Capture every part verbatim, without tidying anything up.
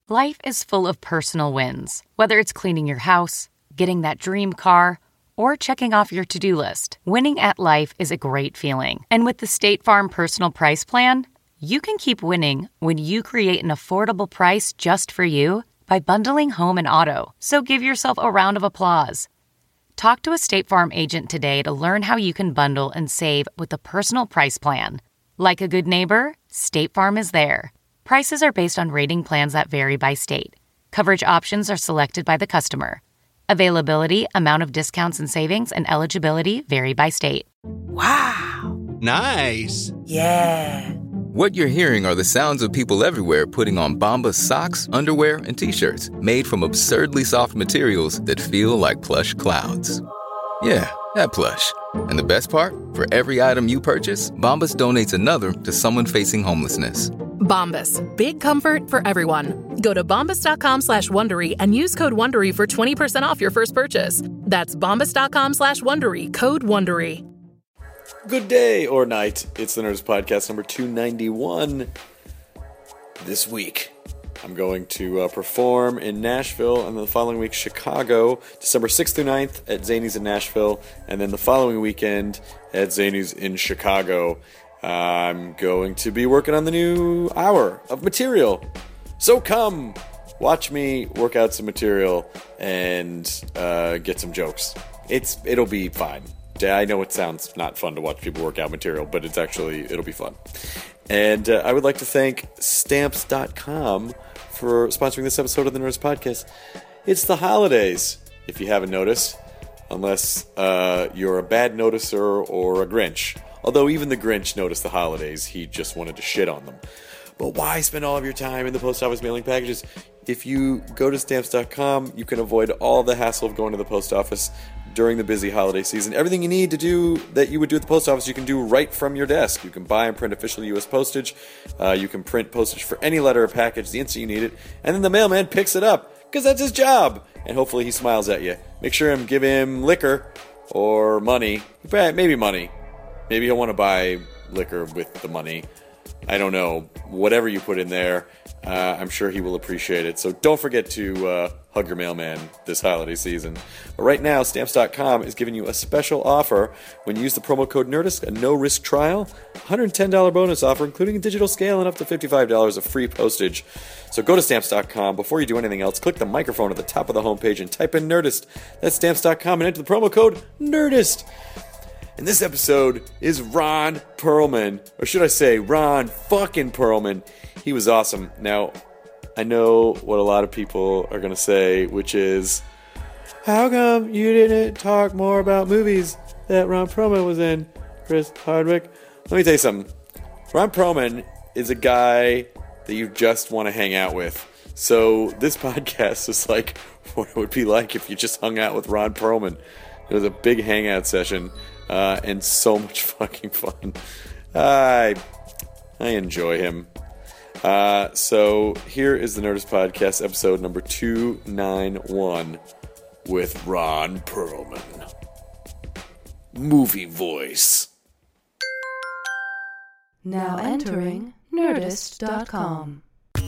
Life is full of personal wins, whether it's cleaning your house, getting that dream car, or checking off your to-do list. Winning at life is a great feeling. And with the State Farm Personal Price Plan, you can keep winning when you create an affordable price just for you by bundling home and auto. So give yourself a round of applause. Talk to a State Farm agent today to learn how you can bundle and save with the Personal Price Plan. Like a good neighbor, State Farm is there. Prices are based on rating plans that vary by state. Coverage options are selected by the customer. Availability, amount of discounts and savings, and eligibility vary by state. Wow. Nice. Yeah. What you're hearing are the sounds of people everywhere putting on Bombas socks, underwear, and T-shirts made from absurdly soft materials that feel like plush clouds. Yeah, that plush. And the best part? For every item you purchase, Bombas donates another to someone facing homelessness. Bombas. Big comfort for everyone. Go to bombas.com slash Wondery and use code Wondery for twenty percent off your first purchase. That's bombas.com slash Wondery. Code Wondery. Good day or night. It's the Nerdist Podcast number two ninety-one. This week, I'm going to uh, perform in Nashville, and then the following week, Chicago, December sixth through ninth at Zanies in Nashville, and then the following weekend at Zanies in Chicago. I'm going to be working on the new hour of material. So come watch me work out some material and uh, get some jokes. It's It'll be fine. I know it sounds not fun to watch people work out material, but it's actually, it'll be fun. And uh, I would like to thank Stamps dot com for sponsoring this episode of the Nerdist Podcast. It's the holidays, if you haven't noticed, unless uh, you're a bad noticer or a Grinch. Although even the Grinch noticed the holidays, he just wanted to shit on them. But why spend all of your time in the post office mailing packages? If you go to Stamps dot com, you can avoid all the hassle of going to the post office during the busy holiday season. Everything you need to do that you would do at the post office, you can do right from your desk. You can buy and print official U S postage. Uh, you can print postage for any letter or package the instant you need it. And then the mailman picks it up, because that's his job. And hopefully he smiles at you. Make sure and give him liquor or money. Maybe money. Maybe he'll want to buy liquor with the money. I don't know. Whatever you put in there, uh, I'm sure he will appreciate it. So don't forget to uh, hug your mailman this holiday season. But right now, Stamps dot com is giving you a special offer when you use the promo code NERDIST, a no-risk trial, one hundred ten dollars bonus offer, including a digital scale and up to fifty-five dollars of free postage. So go to Stamps dot com. Before you do anything else, click the microphone at the top of the homepage and type in NERDIST. That's Stamps dot com and enter the promo code NERDIST. And this episode is Ron Perlman, or should I say Ron fucking Perlman. He was awesome. Now, I know what a lot of people are going to say, which is, how come you didn't talk more about movies that Ron Perlman was in, Chris Hardwick? Let me tell you something. Ron Perlman is a guy that you just want to hang out with. So this podcast is like what it would be like if you just hung out with Ron Perlman. It was a big hangout session. Uh, and so much fucking fun. I I enjoy him. Uh, so here is the Nerdist Podcast, episode number two ninety-one, with Ron Perlman. Movie voice. Now entering Nerdist dot com.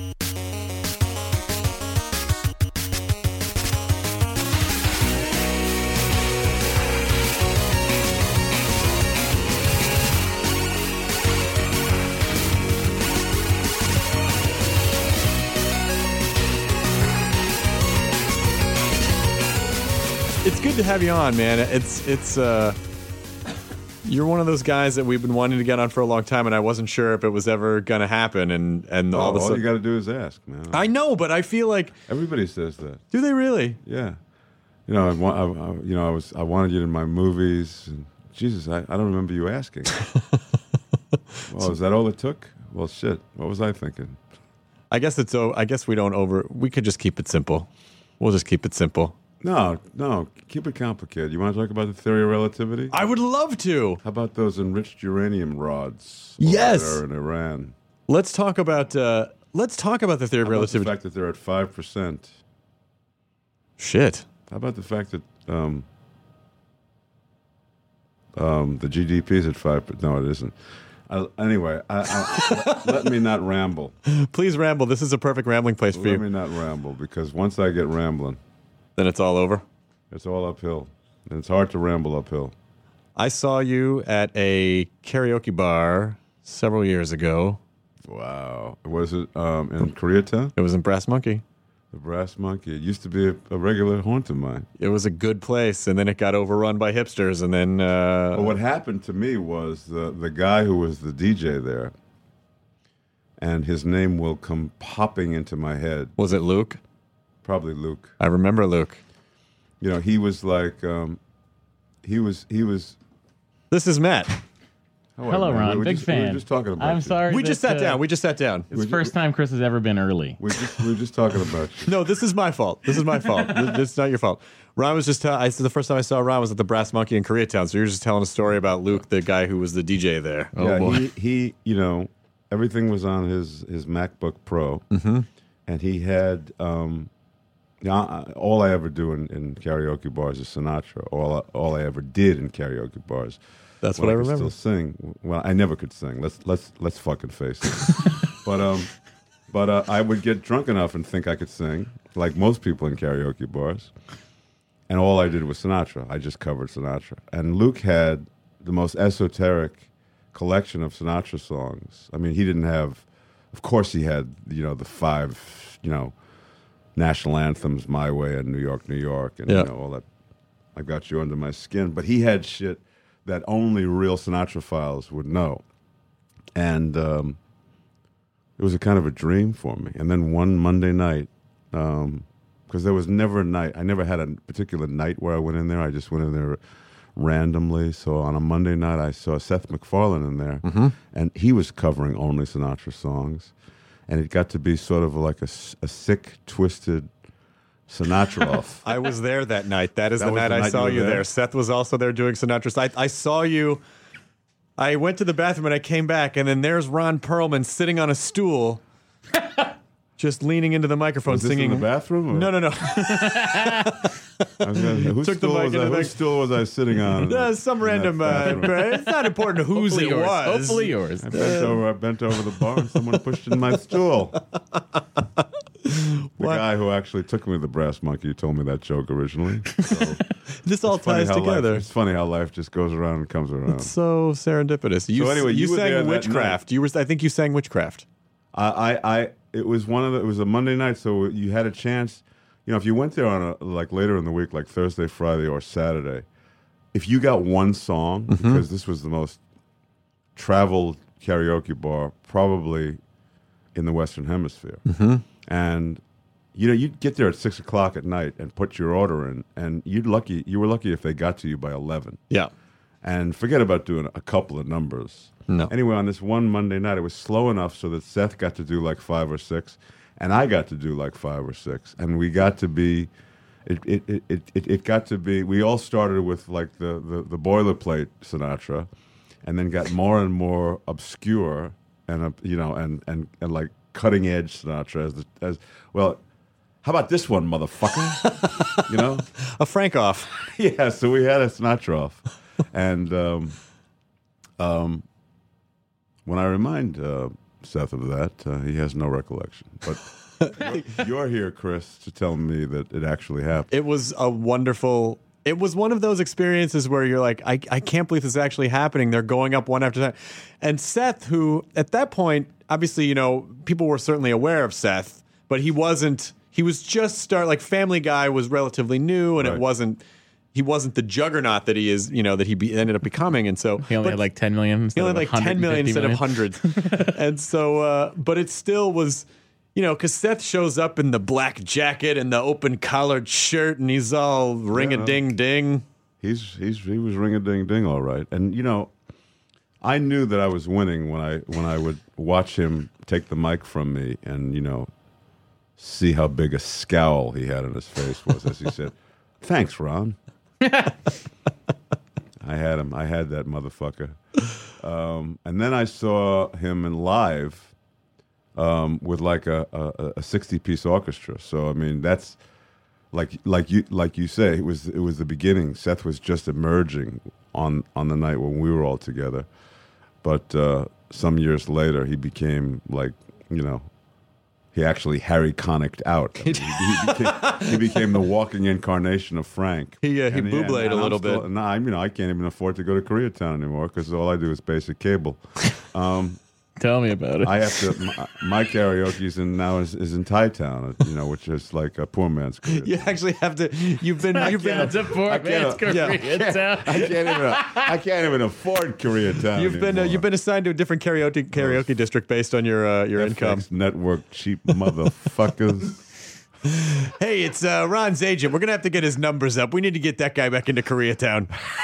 It's good to have you on, man. It's it's uh, you're one of those guys that we've been wanting to get on for a long time, and I wasn't sure if it was ever gonna happen. And and oh, all of a all sudden, you got to do is ask, man. I know, but I feel like everybody says that. Do they really? Yeah. You know, I, wa- I, I, you know, I was I wanted you in my movies, and Jesus, I, I don't remember you asking. Well, is that all it took? Well, shit. What was I thinking? I guess it's. Oh, I guess we don't over. We could just keep it simple. We'll just keep it simple. No, no, keep it complicated. You want to talk about the theory of relativity? I would love to. How about those enriched uranium rods? Yes, over there in Iran. Let's talk about. Uh, let's talk about the theory How of about relativity. the fact that they're at five percent. Shit. How about the fact that um, um, the G D P is at five percent? No, it isn't. I, anyway, I, I, let, let me not ramble. Please ramble. This is a perfect rambling place for Let you. me not ramble, because once I get rambling, Then it's all over. it's all uphill. And it's hard to ramble uphill. I saw you at a karaoke bar several years ago. Wow. Was it um, in Koreatown? It was in Brass Monkey. The Brass Monkey. It used to be a, a regular haunt of mine. It was a good place, and then it got overrun by hipsters, and then... Uh, But what happened to me was the, the guy who was the D J there, and his name will come popping into my head. Was it Luke? Probably Luke. I remember Luke. You know, he was like, um, he was, he was... This is Matt. How are Hello, you, man? Ron. We were Big just, We fan. were just talking about I'm you. sorry. We just that, sat uh, down. We just sat down. It's the first time Chris has ever been early. We, just, we were just talking about you. No, this is my fault. This is my fault. This- It's not your fault. Ron was just. Tell- I the first time I saw Ron was at the Brass Monkey in Koreatown. So you're just telling a story about Luke, the guy who was the D J there. Oh yeah, boy. he, he, you know, everything was on his, his MacBook Pro, mm-hmm. and he had, um, yeah, all I ever do in, in karaoke bars is Sinatra. All, I- all I ever did in karaoke bars. That's when what I could remember. Still sing. Well, I never could sing. Let's let's let's fucking face it. but um, but uh, I would get drunk enough and think I could sing, like most people in karaoke bars. And all I did was Sinatra. I just covered Sinatra. And Luke had the most esoteric collection of Sinatra songs. I mean, he didn't have, of course, he had you know the five you know national anthems, My Way and New York, New York, and Yeah. you know all that. I Got You Under My Skin. But he had shit that only real Sinatra files would know. And um, it was a kind of a dream for me. And then one Monday night, um, because there was never a night, I never had a particular night where I went in there. I just went in there randomly. So on a Monday night, I saw Seth MacFarlane in there, Mm-hmm. and he was covering only Sinatra songs. And it got to be sort of like a, s- a sick, twisted Sinatra off. I was there that night. That is That the was night the I night saw you were you there. there? Seth was also there doing Sinatra. I, I saw you. I went to the bathroom and I came back, and then there's Ron Perlman sitting on a stool, just leaning into the microphone Was this singing. in the bathroom? Or? No, no, no. I was gonna, whose, Took the stool mic was into I, the- whose stool was I sitting on? in Uh, that- some in that random. Uh, bathroom? it's not important whose Hopefully it yours. was. Hopefully yours. I bent over. I bent over the bar, and someone pushed in my stool. The What? guy who actually took me to the Brass Monkey told me that joke originally. So This all it's funny ties how together. Life, it's funny how life just goes around and comes around. So serendipitous. You, So anyway, you, you were there sang that Witchcraft. You were. I think you sang Witchcraft. I, I, I, it was one of the. It was a Monday night, so you had a chance. You know, if you went there on a like later in the week, like Thursday, Friday, or Saturday, if you got one song, Mm-hmm. because this was the most traveled karaoke bar probably in the Western Hemisphere, Mm-hmm. and you know, you'd get there at six o'clock at night and put your order in, and you'd lucky you were lucky if they got to you by eleven. Yeah. And forget about doing a couple of numbers. No. Anyway, on this one Monday night, it was slow enough so that Seth got to do like five or six, and I got to do like five or six, and we got to be, it it it it, it, it got to be. We all started with like the, the the boilerplate Sinatra, and then got more and more obscure and uh, you know and and and like cutting edge Sinatra as the, as well. How about this one, motherfucker? You know. A Frank off. Yeah, so we had a Sinatra off. And um, um, when I remind uh, Seth of that, uh, he has no recollection. But you're, you're here, Chris, to tell me that it actually happened. It was a wonderful. It was one of those experiences where you're like, I, I can't believe this is actually happening. They're going up one after that. And Seth, who at that point, obviously, you know, people were certainly aware of Seth, but he wasn't. He was just start like Family Guy was relatively new, and Right. it wasn't. He wasn't the juggernaut that he is, you know, that he be, ended up becoming, and so He only but had like ten million. he Instead only of had like ten million instead of one hundreds, and so, uh, but it still was, you know, because Seth shows up in the black jacket and the open collared shirt, and he's all ring a ding ding. He's he's he was ring a ding ding all right. And you know, I knew that I was winning when I when I would watch him take the mic from me and, you know, see how big a scowl he had on his face was as he said, "Thanks, Ron." I had him. I had that motherfucker. Um, and then I saw him in live um, with like a, a, a sixty-piece orchestra. So I mean, that's like like you like you say, it was it was the beginning. Seth was just emerging on on the night when we were all together. But uh, some years later, he became like, you know, he actually Harry Connicked out. I mean, he, he, became, he became the walking incarnation of Frank. He, uh, he And booblayed and a I'm little still- bit. No, I mean, I can't even afford to go to Koreatown anymore because all I do is basic cable. Um, Tell me about it. I have to. My, my karaoke's in now is, is in Thai Town, you know, which is like a poor man's Korea. You actually have to. You've been. You've been. It's a poor man's yeah. Koreatown. I can't even. I can't even afford Koreatown. You've been. Uh, you've been assigned to a different karaoke karaoke district based on your uh, your F X income. Network cheap motherfuckers. Hey, it's uh, Ron's agent. We're gonna have to get his numbers up. We need to get that guy back into Koreatown.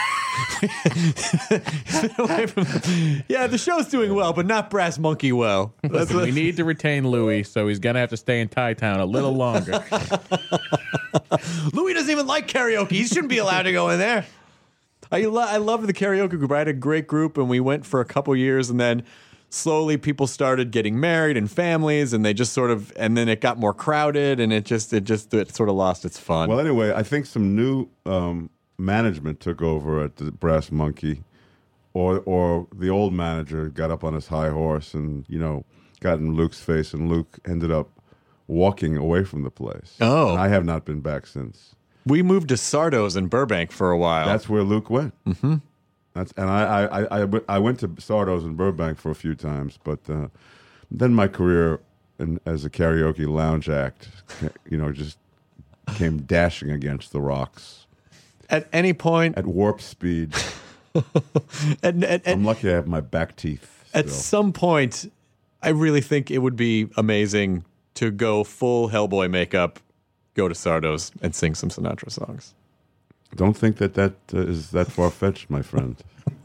He's been away from- yeah, the show's doing well, but not Brass Monkey well. That's Listen, what- we need to retain Louis, so he's gonna have to stay in Thai Town a little longer. Louis doesn't even like karaoke. He shouldn't be allowed to go in there. I lo- I love the karaoke group. I had a great group, and we went for a couple years, and then slowly people started getting married and families, and they just sort of, and then it got more crowded, and it just, it just, it sort of lost its fun. Well, anyway, I think some new um, management took over at the Brass Monkey, or or the old manager got up on his high horse and you know got in Luke's face, and Luke ended up walking away from the place. Oh. And I have not been back since. We moved to Sardo's in Burbank for a while. That's where Luke went. Mm-hmm. That's and I I, I, I w- I went to Sardo's in Burbank for a few times, but uh, then my career in, as a karaoke lounge act, you know, just came dashing against the rocks at any point, at warp speed. and, and, and I'm lucky I have my back teeth. at still. some point, I really think it would be amazing to go full Hellboy makeup, go to Sardo's, and sing some Sinatra songs. Don't think that that uh, is that far fetched, my friend.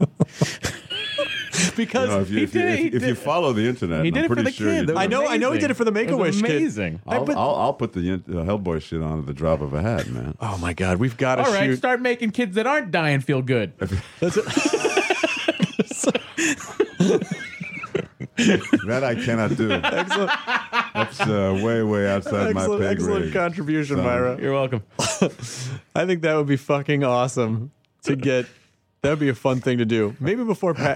Because You know, if you, He if you, did it, if, he if you did- follow the internet, He and did I'm it for pretty the sure kid. you That do. was I know, I know he did it for the It was Make-A-Wish kid. amazing. I- I'll, but- I'll, I'll put the uh, Hellboy shit on at the drop of a hat, man. oh my God, we've got to All right, shoot. start making kids that aren't dying feel good. That's That I cannot do. excellent, That's uh, way, way outside my excellent, pay excellent grade. contribution, Son. Myra. You're welcome. I think that would be fucking awesome to get. That would be a fun thing to do. Maybe before Pat.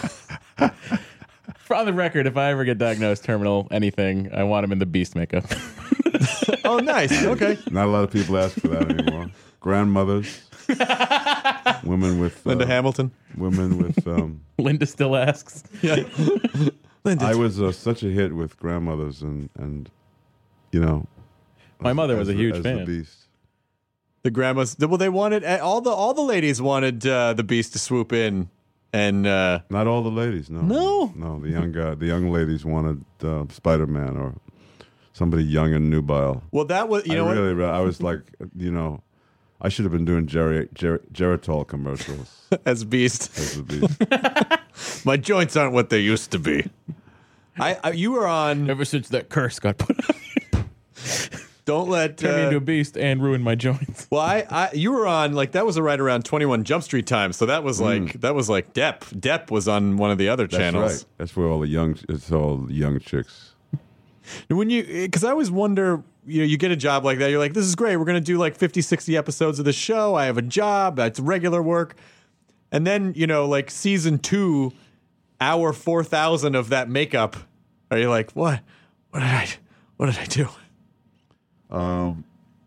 For on the record, if I ever get diagnosed terminal anything, I want him in the beast makeup. Oh, nice. Okay. Not a lot of people ask for that anymore. Grandmothers, women with uh, Linda Hamilton. women with. Um, Linda still asks. Yeah. Linda. I was uh, such a hit with grandmothers, and and you know, My as- mother was as a the- huge as fan. The Beast. The grandmas. Well, they wanted all the all the ladies wanted uh, the Beast to swoop in, and uh, Not all the ladies, no. No? no. The young guy, the young ladies wanted uh, Spider Man or somebody young and nubile. well, that was you know I what? really, I was like, you know, I should have been doing Jerry, Jerry, Geritol commercials As Beast. as the Beast. My joints aren't what they used to be. I, I you were on. Ever since that curse got put on, Don't let. turned me Uh, into a beast and ruined my joints. well, I, I you were on like that was right around twenty-one Jump Street time, so that was like that was like Depp. Depp was on one of the other That's channels. right. That's where all the young, it's all the young chicks. When you, because I always wonder, you know, you get a job like that, you're like, this is great. We're going to do like fifty, sixty episodes of the show. I have a job. That's regular work. And then, you know, like season two, hour four thousand of that makeup. Are you like, what? What did I, what did I do? Um,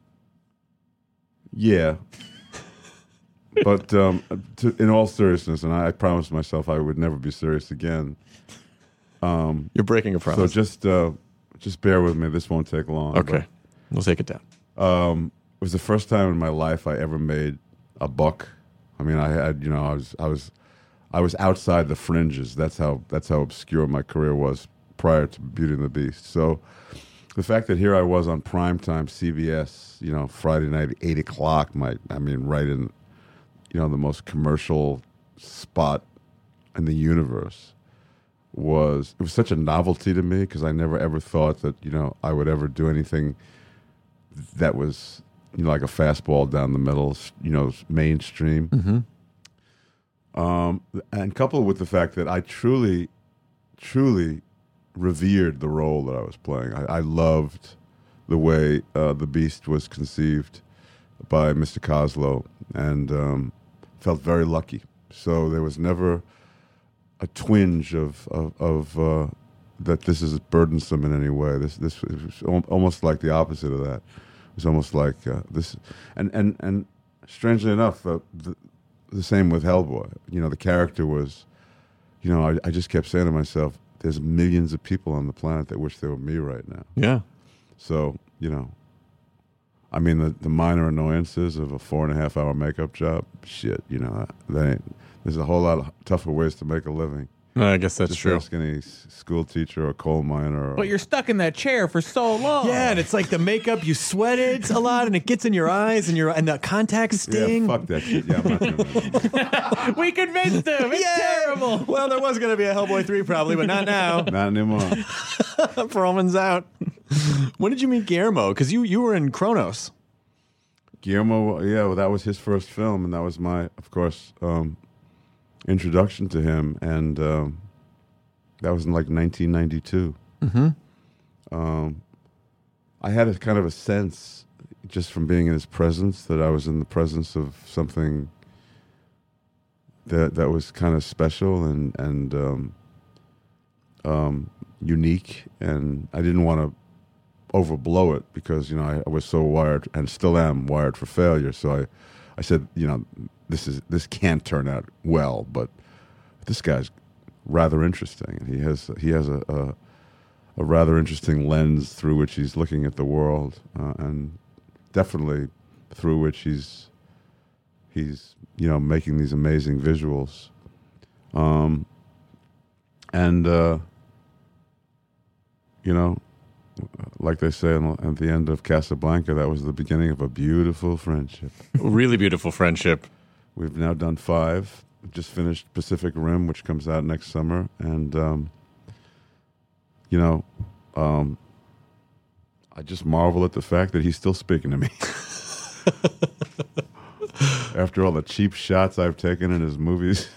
yeah. But um, to, in all seriousness, and I, I promised myself I would never be serious again. You're breaking a So promise. just uh, just bear with me. This won't take long. okay. We'll take it down. Um, it was the first time in my life I ever made a buck. I mean, I had, you know, I was, I was, I was outside the fringes. That's how, that's how obscure my career was prior to Beauty and the Beast. So, the fact that here I was on primetime C B S, you know, Friday night at eight o'clock, my, I mean, right in, you know, the most commercial spot in the universe, was it was such a novelty to me because I never ever thought that, you know, I would ever do anything that was, you know, like a fastball down the middle, you know, mainstream. Mm-hmm. Um, and coupled with the fact that I truly, truly revered the role that I was playing. I, I loved the way uh, the Beast was conceived by Mister Coslow, and um, felt very lucky. So there was never a twinge of of, of uh, that this is burdensome in any way. This this was al- almost like the opposite of that. It was almost like uh, this, and and and strangely enough, uh, the, the same with Hellboy. You know, the character was, you know, I, I just kept saying to myself, "There's millions of people on the planet that wish they were me right now." Yeah. So you know, I mean, the the minor annoyances of a four and a half hour makeup job, shit. You know, that ain't, there's a whole lot of tougher ways to make a living. No, I guess that's Just true. ask any s- school teacher or coal miner. Or, But you're stuck in that chair for so long. Yeah, and it's like the makeup, you sweat it a lot, and it gets in your eyes, and your and the contacts sting. Yeah, fuck that shit. Yeah, I'm not doing that. We convinced him. It's Yay! terrible. Well, there was going to be a Hellboy three probably, but not now. Not anymore. Perlman's out. When did you meet Guillermo? Because you, you were in Kronos. Guillermo, yeah, well, that was his first film, and that was my, of course, um, introduction to him, and um, that was in like nineteen ninety-two. Mm-hmm. Um, I had a kind of a sense, just from being in his presence, that I was in the presence of something that that was kind of special and and um, um, unique, and I didn't want to overblow it because you know I, I was so wired and still am wired for failure. So I, I said, you know, this is this can't turn out well, but this guy's rather interesting, and he has he has a a, a rather interesting lens through which he's looking at the world, uh, and definitely through which he's he's you know making these amazing visuals, um, and uh, you know. Like they say at the end of Casablanca, that was the beginning of a beautiful friendship. Really beautiful friendship. We've now done five. We've just finished Pacific Rim, which comes out next summer. And, um, you know, um, I just marvel at the fact that he's still speaking to me. After all the cheap shots I've taken in his movies.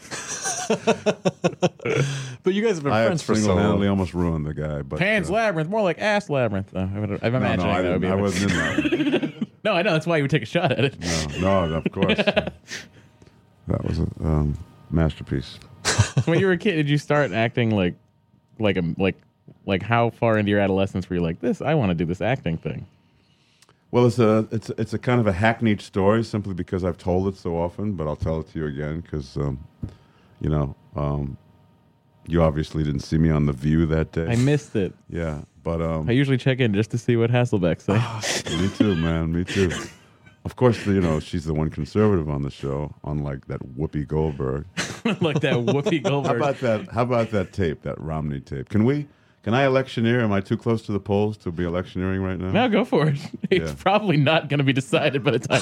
But you guys have been I friends have for so single-handedly long. almost ruined the guy. But, Pan's uh, Labyrinth, more like Ass Labyrinth. Though. I'm no, imagining no, I, that would didn't, be. I a- wasn't in that one. No, I know. That's why you would take a shot at it. No, no, of course. That was a um, masterpiece. When you were a kid, did you start acting like, like a like, like how far into your adolescence were you like this? I want to do this acting thing. Well, it's a it's it's a kind of a hackneyed story simply because I've told it so often, but I'll tell it to you again because, um, you know, um, you obviously didn't see me on The View that day. I missed it. Yeah, but um, I usually check in just to see what Hasselbeck say. me too, man, me too. Of course, you know she's the one conservative on the show, unlike that Whoopi Goldberg. Like that Whoopi How Goldberg. about that? How about that tape, that Romney tape? Can we? Can I electioneer? Am I too close to the polls to be electioneering right now? No, go for it. It's Yeah. probably not going to be decided by the time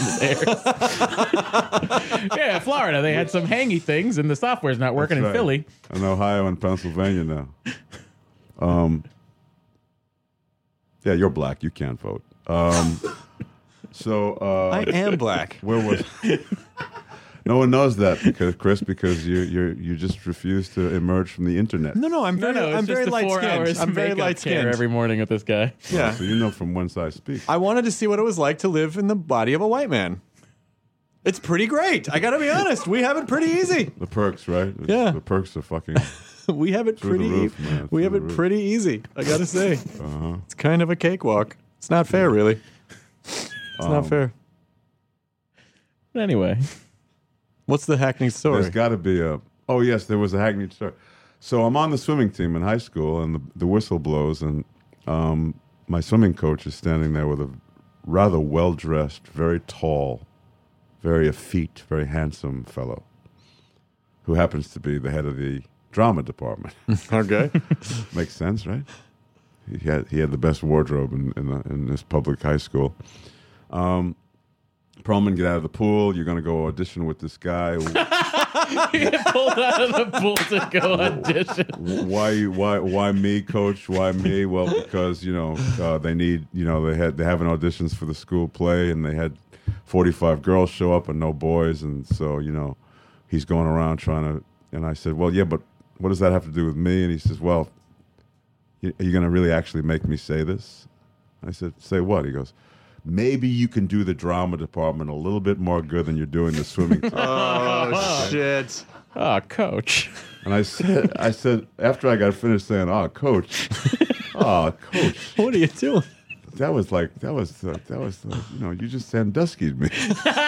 this airs. Yeah, Florida, they had some hangy things, and the software's not working That's in right. Philly. In Ohio and Pennsylvania now. Um, yeah, you're black. You can't vote. Um, so uh, I am black. where was? No one knows that because Chris, because you you you just refuse to emerge from the internet. No, no, I'm No, very, no, it's I'm just very the light four hours skinned. I'm very makeup light care skinned. every morning with this guy. Yeah. So you know from whence I speak. I wanted to see what it was like to live in the body of a white man. It's pretty great. I got to be honest. We have it pretty easy. The perks, right? It's- Yeah. The perks are fucking. We have it Through the pretty. roof, man. we Through have the it roof. pretty easy. I got to say, Uh-huh. it's kind of a cakewalk. It's not fair, really. It's Um, not fair. But anyway, What's the hackney story? There's got to be a. Oh yes, there was a hackneyed story. So I'm on the swimming team in high school, and the, the whistle blows, and um, my swimming coach is standing there with a rather well dressed, very tall, very effete, very handsome fellow, who happens to be the head of the drama department. Okay. Makes sense, right? He had he had the best wardrobe in in, the, in this public high school. Um, Perlman, get out of the pool. You're going to go audition with this guy. he get pulled out of the pool to go audition. why you why why me, coach? Why me? Well, because you know uh, they need you know they had they having auditions for the school play, and they had forty-five girls show up and no boys, and so you know he's going around trying to. And I said, well, yeah, but what does that have to do with me? And he says, well, y- are you going to really actually make me say this? I said, say what? He goes, maybe you can do the drama department a little bit more good than you're doing the swimming team. Oh shit! Oh, coach. And I said, I said after I got finished saying, "Oh, coach, oh, coach, What are you doing? that was like that was uh, that was uh, you know you just Sandusky'd me."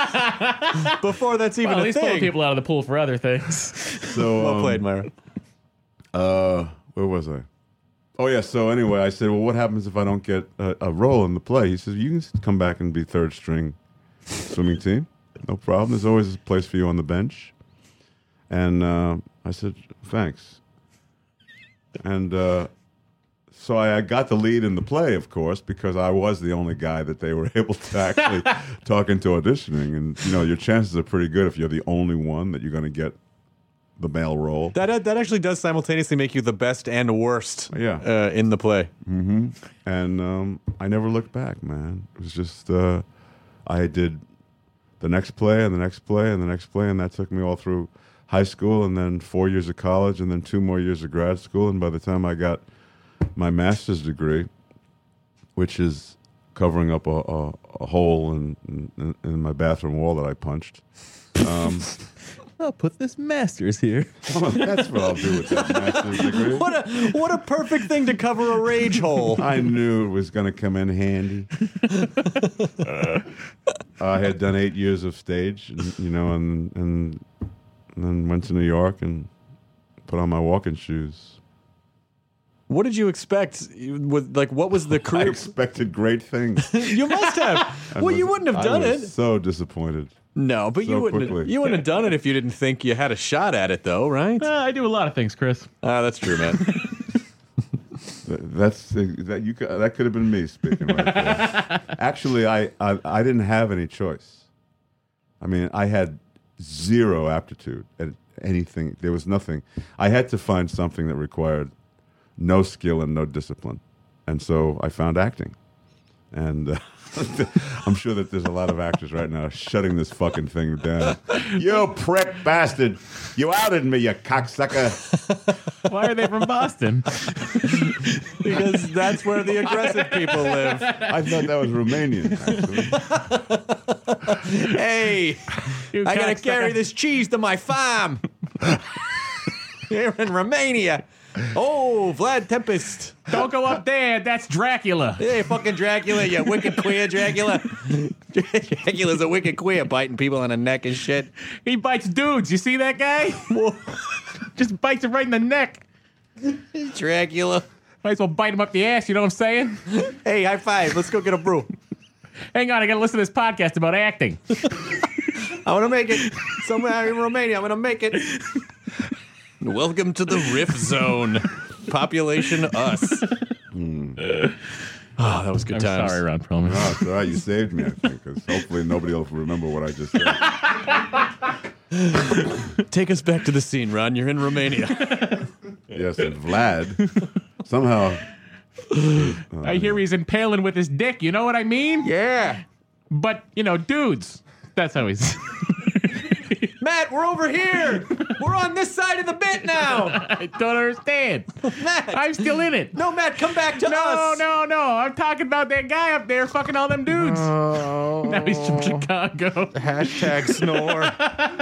Before that's even Well, at a least pull thing. people out of the pool for other things. So Well um, played, Myra. Uh, where was I? Oh yeah. So anyway, I said, "Well, what happens if I don't get a, a role in the play?" He says, "You can come back and be third string swimming team. No problem. There's always a place for you on the bench." And uh, I said, "Thanks." And uh, so I, I got the lead in the play, of course, because I was the only guy that they were able to actually talk into auditioning. And you know, your chances are pretty good if you're the only one that you're going to get the male role. That that actually does simultaneously make you the best and worst. Yeah. Uh, in the play. Mm-hmm. And um, I never looked back, man. It was just uh, I did the next play and the next play and the next play, and that took me all through high school, and then four years of college, and then two more years of grad school. And by the time I got my master's degree, which is covering up a, a, a hole in, in in my bathroom wall that I punched. Um, I'll put this master's here. oh, that's what I'll do with that master's degree. What a what a perfect thing to cover a rage hole. I knew it was going to come in handy. uh, I had done eight years of stage, and, you know, and, and and then went to New York and put on my walking shoes. What did you expect? With like, what was the I career? expected great things. You must have. I Well, you was- wouldn't have done I was it. so disappointed. No, but so you wouldn't. Have, quickly. you wouldn't have done it if you didn't think you had a shot at it, though, right? Uh, I do a lot of things, Chris. Ah, that's true, man. Th- That's that you. could- That could have been me speaking right there. Actually, I, I I didn't have any choice. I mean, I had zero aptitude at anything. There was nothing. I had to find something that required no skill and no discipline, and so I found acting. And uh, I'm sure that there's a lot of actors right now shutting this fucking thing down. You prick bastard! You outed me, you cocksucker! Why are they from Boston? Because that's where the aggressive people live. I thought that was Romanian. Actually. Hey, You I gotta cocksucker. carry this cheese to my farm. Here in Romania. Oh, Vlad Tempest. Don't go up there. That's Dracula. Hey, fucking Dracula, you wicked queer Dracula. Dracula's a wicked queer, biting people on the neck and shit. He bites dudes. You see that guy? Just bites him right in the neck. Dracula. Might as well bite him up the ass. You know what I'm saying? Hey, high five. Let's go get a brew. Hang on. I got to listen to this podcast about acting. I want to make it. Somewhere in Romania, I'm going to make it. Welcome to the Riff Zone. Population us. Mm. Oh, that was good I'm times. sorry, Ron Perlman. Oh, it's all right. You saved me, I think, because hopefully nobody else will remember what I just said. Take us back to the scene, Ron. You're in Romania. Yes, and Vlad somehow. I hear he's impaling with his dick. You know what I mean? Yeah. But, you know, dudes. That's how he's... Matt, we're over here. We're on this side of the bit now. I don't understand. Matt. I'm still in it. No, Matt, come back to No, us. no, no. I'm talking about that guy up there fucking all them dudes. Oh. Now he's from Chicago. Hashtag snore.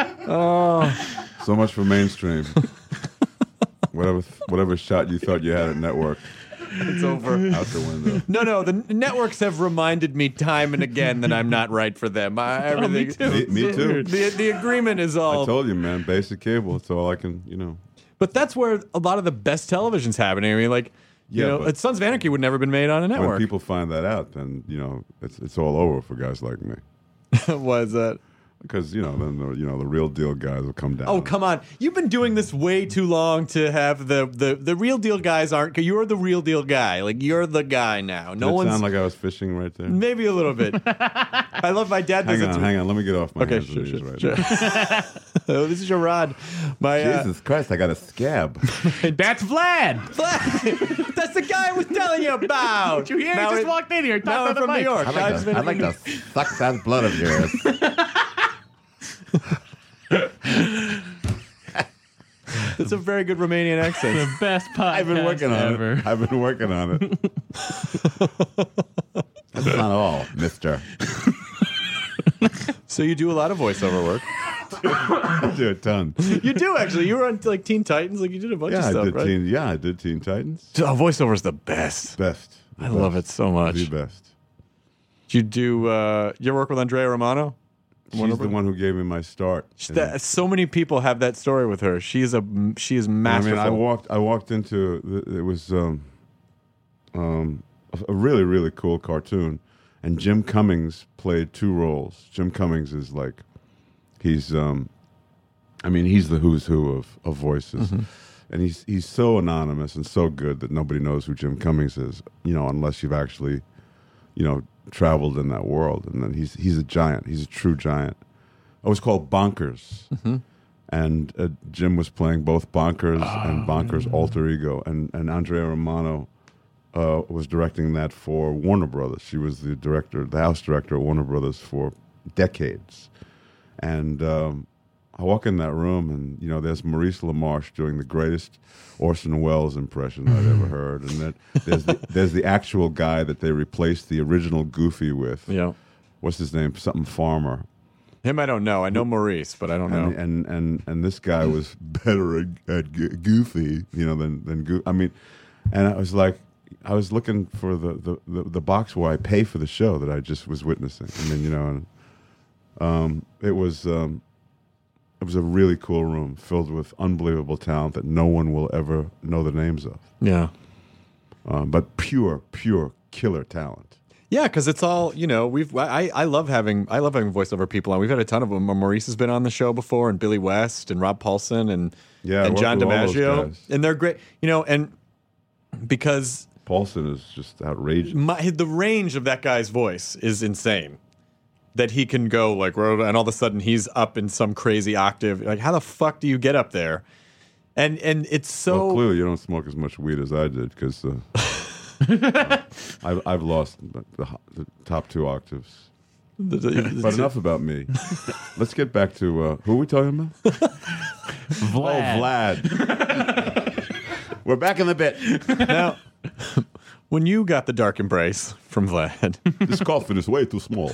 So much for mainstream. whatever, whatever shot you thought you had at network, It's over. out the window. No, no. The n- networks have reminded me time and again that I'm not right for them. I, everything. too. Me, me too. The, the agreement is I all. told you, man. Basic cable. That's all I can. You know. But that's where a lot of the best television's happening. I mean, like, you Yeah, know, but- Sons of Anarchy would never have been made on a When network. people find that out, then you know it's it's all over for guys like me. Was that? Because you know then the, you know the real deal guys will come down. Oh, come on. You've been doing this way too long to have the, the, the real deal guys aren't. You're the real deal guy. Like, you're the guy now. Did No it one's. sound like I was fishing right there? Maybe a little bit. I love my dad. Hang does it on, too. hang on. Let me get off my Okay, hands sure, and knees sure, right sure. now. Oh, this is your rod. My, uh, Jesus Christ! I got a scab. That's Vlad. That's the guy I was telling you about. Did you hear? Now he just it- walked in here. Now Talked I'm on from the New mic. York. I like, I've to, been- I like to suck that blood of yours. It's a very good Romanian accent. The best podcast I've been working on ever. it. I've been working on it. That's Not all, mister. So you do a lot of voiceover work. I do a ton. You do actually. You were on like Teen Titans. Like you did a bunch Yeah, of I stuff, did right? Teen. Yeah, I did Teen Titans. Oh, voiceover is the best. Best. The I best. love it so much. The best. Did you do? Uh, you ever work with Andrea Romano? She's the one who gave me my start. That, so many people have that story with her. She is a she is masterful. I mean, I walked. I walked into. The, it was um, um, a really really cool cartoon, and Jim Cummings played two roles. Jim Cummings is like, he's. Um, I mean, he's the who's who of of voices, Mm-hmm. and he's he's so anonymous and so good that nobody knows who Jim Cummings is. You know, unless you've actually, you know, traveled in that world. And then he's he's a giant. He's a true giant. It was called Bonkers. Mm-hmm. And uh, Jim was playing both Bonkers oh, and Bonkers' alter ego. And, and Andrea Romano uh, was directing that for Warner Brothers. She was the director, the house director at Warner Brothers for decades. And um, I walk in that room, and you know, there's Maurice LaMarche doing the greatest Orson Welles impression I've ever heard, and then there's the, there's the actual guy that they replaced the original Goofy with. Yeah, what's his name? Something Farmer. Him, I don't know. I know Maurice, but I don't know. And and and, and this guy was better at, at Goofy, you know, than than Goofy. I mean, and I was like, I was looking for the, the, the, the box where I pay for the show that I just was witnessing. I mean, you know, and um, it was. Um, It was a really cool room filled with unbelievable talent that no one will ever know the names of. Yeah. Um, but pure, pure killer talent. Yeah, because it's all, you know, we've I, I love having I love having voiceover people on. We've had a ton of them. Maurice has been on the show before, and Billy West and Rob Paulson and yeah, and John DiMaggio. Guys. And they're great. You know, and because Paulson is just outrageous. My, the range of that guy's voice is insane. That he can go like, and all of a sudden he's up in some crazy octave. Like, how the fuck do you get up there? And and it's so well, clearly you don't smoke as much weed as I did because uh, I've I've lost the, the top two octaves. The, the, the, but enough about me. Let's get back to uh, who are we talking about? Vlad. Oh, Vlad. We're back in the bit now. When you got the dark embrace from Vlad, this coffin is way too small.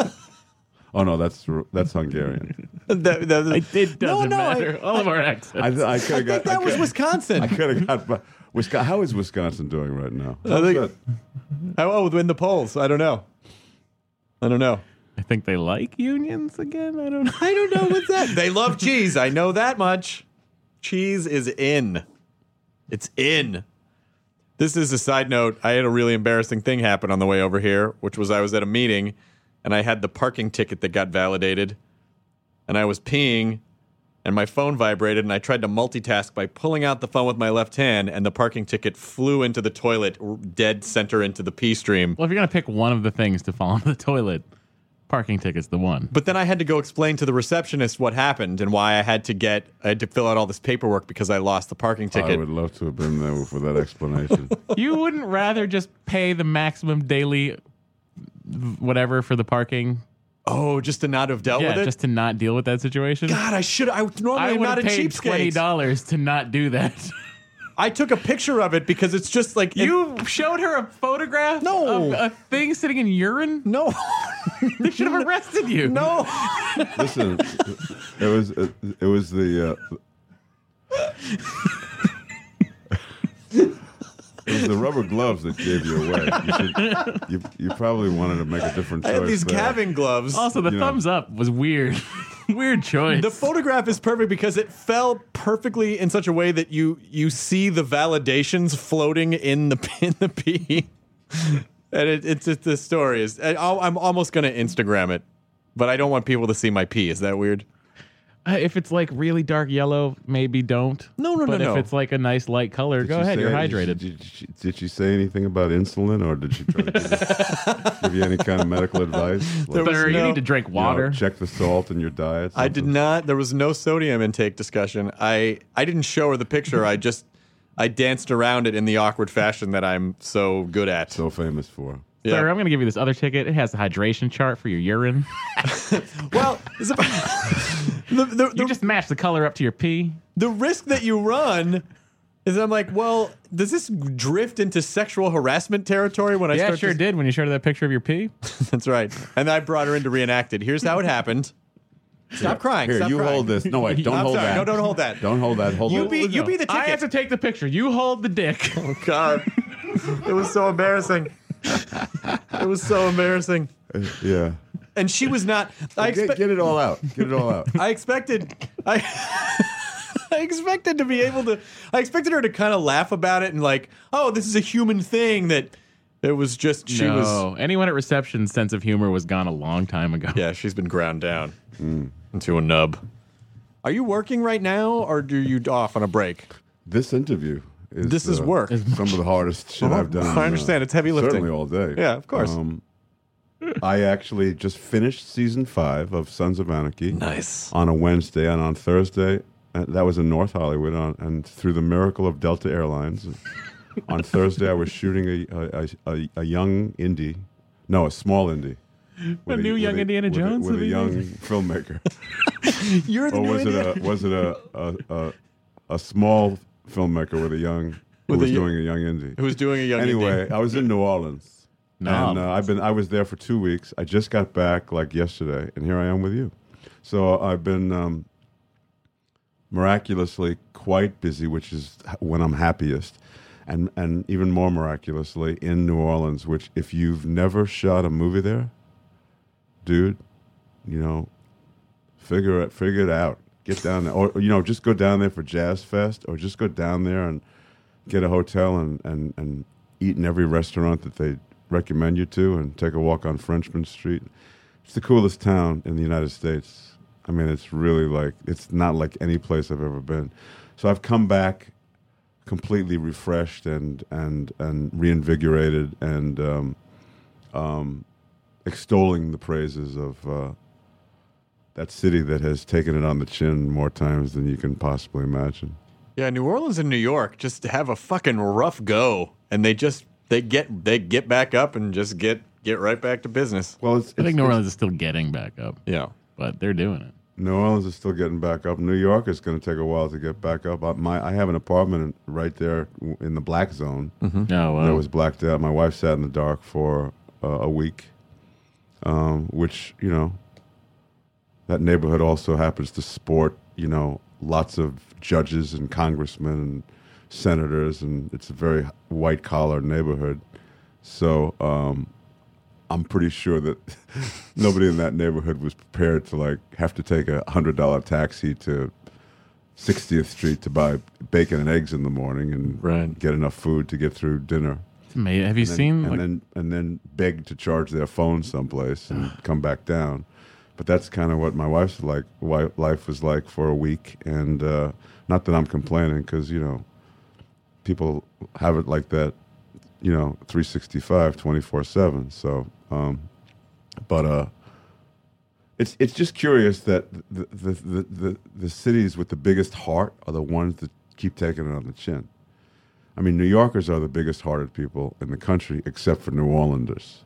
Oh no, that's that's Hungarian. that, that, it, it doesn't no, no, matter. I, All of our accents. I, I, I got, think that I was Wisconsin. I could have got. Wisconsin. How is Wisconsin doing right now? I think, oh, in the polls. I don't know. I don't know. I think they like unions again. I don't know. I don't know what's that. They love cheese. I know that much. Cheese is in. It's in. This is a side note. I had a really embarrassing thing happen on the way over here, which was I was at a meeting, and I had the parking ticket that got validated, and I was peeing, and my phone vibrated, and I tried to multitask by pulling out the phone with my left hand, and the parking ticket flew into the toilet, dead center into the pee stream. Well, if you're going to pick one of the things to fall into the toilet, parking ticket's the one. But then I had to go explain to the receptionist what happened and why I had to get, I had to fill out all this paperwork because I lost the parking ticket. I would love to have been there for that explanation. You wouldn't rather just pay the maximum daily whatever for the parking? Oh, just to not have dealt yeah, with it? just to not deal with that situation? God, I should. I normally I am would not have a paid cheapskate. twenty dollars to not do that. I took a picture of it because it's just like you it, showed her a photograph no. of a thing sitting in urine. No, they should have arrested you. No, listen, it was it, it was the. Uh, It was the rubber gloves that gave you away. You, should, you, you probably wanted to make a different choice. I had these there. calving gloves. Also, the You thumbs know. up was weird. Weird choice. The photograph is perfect because it fell perfectly in such a way that you you see the validations floating in the in the pee, and it, it's just the story is. I, I'm almost gonna Instagram it, but I don't want people to see my pee. Is that weird? Uh, if it's like really dark yellow, maybe don't. No, no, but no, if no. it's like a nice light color, Did go she ahead. say- You're did she- hydrated. Did she, did she say anything about insulin, or did she try to give you, give you any kind of medical advice? There Like, was Sir, you no- need to drink you know, water. check the salt in your diet. I did something? not. There was no sodium intake discussion. I I didn't show her the picture. I just I danced around it in the awkward fashion that I'm so good at. So famous for. Yeah. Sir, I'm going to give you this other ticket. It has the hydration chart for your urine. Well, it's about, the, the, the, You just match the color up to your pee. the risk that you run Is I'm like, well, does this drift into sexual harassment territory when I yeah, start sure to... did when you showed her that picture of your pee. That's right. And I brought her in to reenact it. Here's how it happened. Stop crying. Here, Stop you crying. hold this. No, wait, don't I'm hold sorry. that. No, don't hold that. Don't hold that. Hold You it. be, you be the ticket. I have to take the picture. You hold the dick. Oh, God. It was so embarrassing. It was so embarrassing. Yeah. And she was not... I get, expect, get it all out. Get it all out. I expected... I... I expected to be able to. I expected her to kind of laugh about it and like, oh, this is a human thing. That it was just she no. was. Anyone at reception's sense of humor was gone a long time ago. Yeah, she's been ground down mm. into a nub. Are you working right now, or are you off on a break? This interview. Is, this is uh, work. Some of the hardest shit I've done. I understand. Uh, it's heavy lifting. Certainly all day. Yeah, of course. Um, I actually just finished season five of Sons of Anarchy. Nice. On a Wednesday, and on Thursday. Uh, that was in North Hollywood, on, and through the miracle of Delta Airlines, on Thursday I was shooting a a, a, a young indie, no, a small indie, a new young a, Indiana with Jones, a, with a young filmmaker. You're the or new was Indiana. it a was it a a, a a small filmmaker with a young who With was a, doing a young indie? Who was doing a young anyway, indie. I was in New Orleans, no. and uh, I've been I was there for two weeks. I just got back like yesterday, and here I am with you. So I've been. Um, miraculously quite busy, which is when I'm happiest, and and even more miraculously in New Orleans, which if you've never shot a movie there, dude, you know, figure it figure it out. Get down there, or you know, just go down there for Jazz Fest, or just go down there and get a hotel and and and eat in every restaurant that they recommend you to, and take a walk on Frenchman Street. It's the coolest town in the United States. I mean, it's really like, it's not like any place I've ever been. So I've come back completely refreshed and and, and reinvigorated and um, um, extolling the praises of uh, that city that has taken it on the chin more times than you can possibly imagine. Yeah, New Orleans and New York just have a fucking rough go, and they just they get they get back up and just get get right back to business. Well, it's, I think it's, New Orleans is still getting back up. Yeah, but they're doing it. New Orleans is still getting back up. New York is going to take a while to get back up. I, my, I have an apartment in, right there in the black zone. Mm-hmm. Oh, wow. That was blacked out. My wife sat in the dark for uh, a week, um, which, you know, that neighborhood also happens to sport, you know, lots of judges and congressmen and senators, and it's a very white-collar neighborhood. So, um, I'm pretty sure that nobody in that neighborhood was prepared to like have to take a hundred dollar taxi to sixtieth Street to buy bacon and eggs in the morning and right. get enough food to get through dinner. Mate, have you and then, seen and like, then and then beg to charge their phone someplace and come back down? But that's kind of what my wife's like. Life was like for a week, and uh, not that I'm complaining, because you know people have it like that. You know, three sixty-five, twenty-four seven. So, um, but uh, it's it's just curious that the the, the the the cities with the biggest heart are the ones that keep taking it on the chin. I mean, New Yorkers are the biggest hearted people in the country, except for New Orleansers,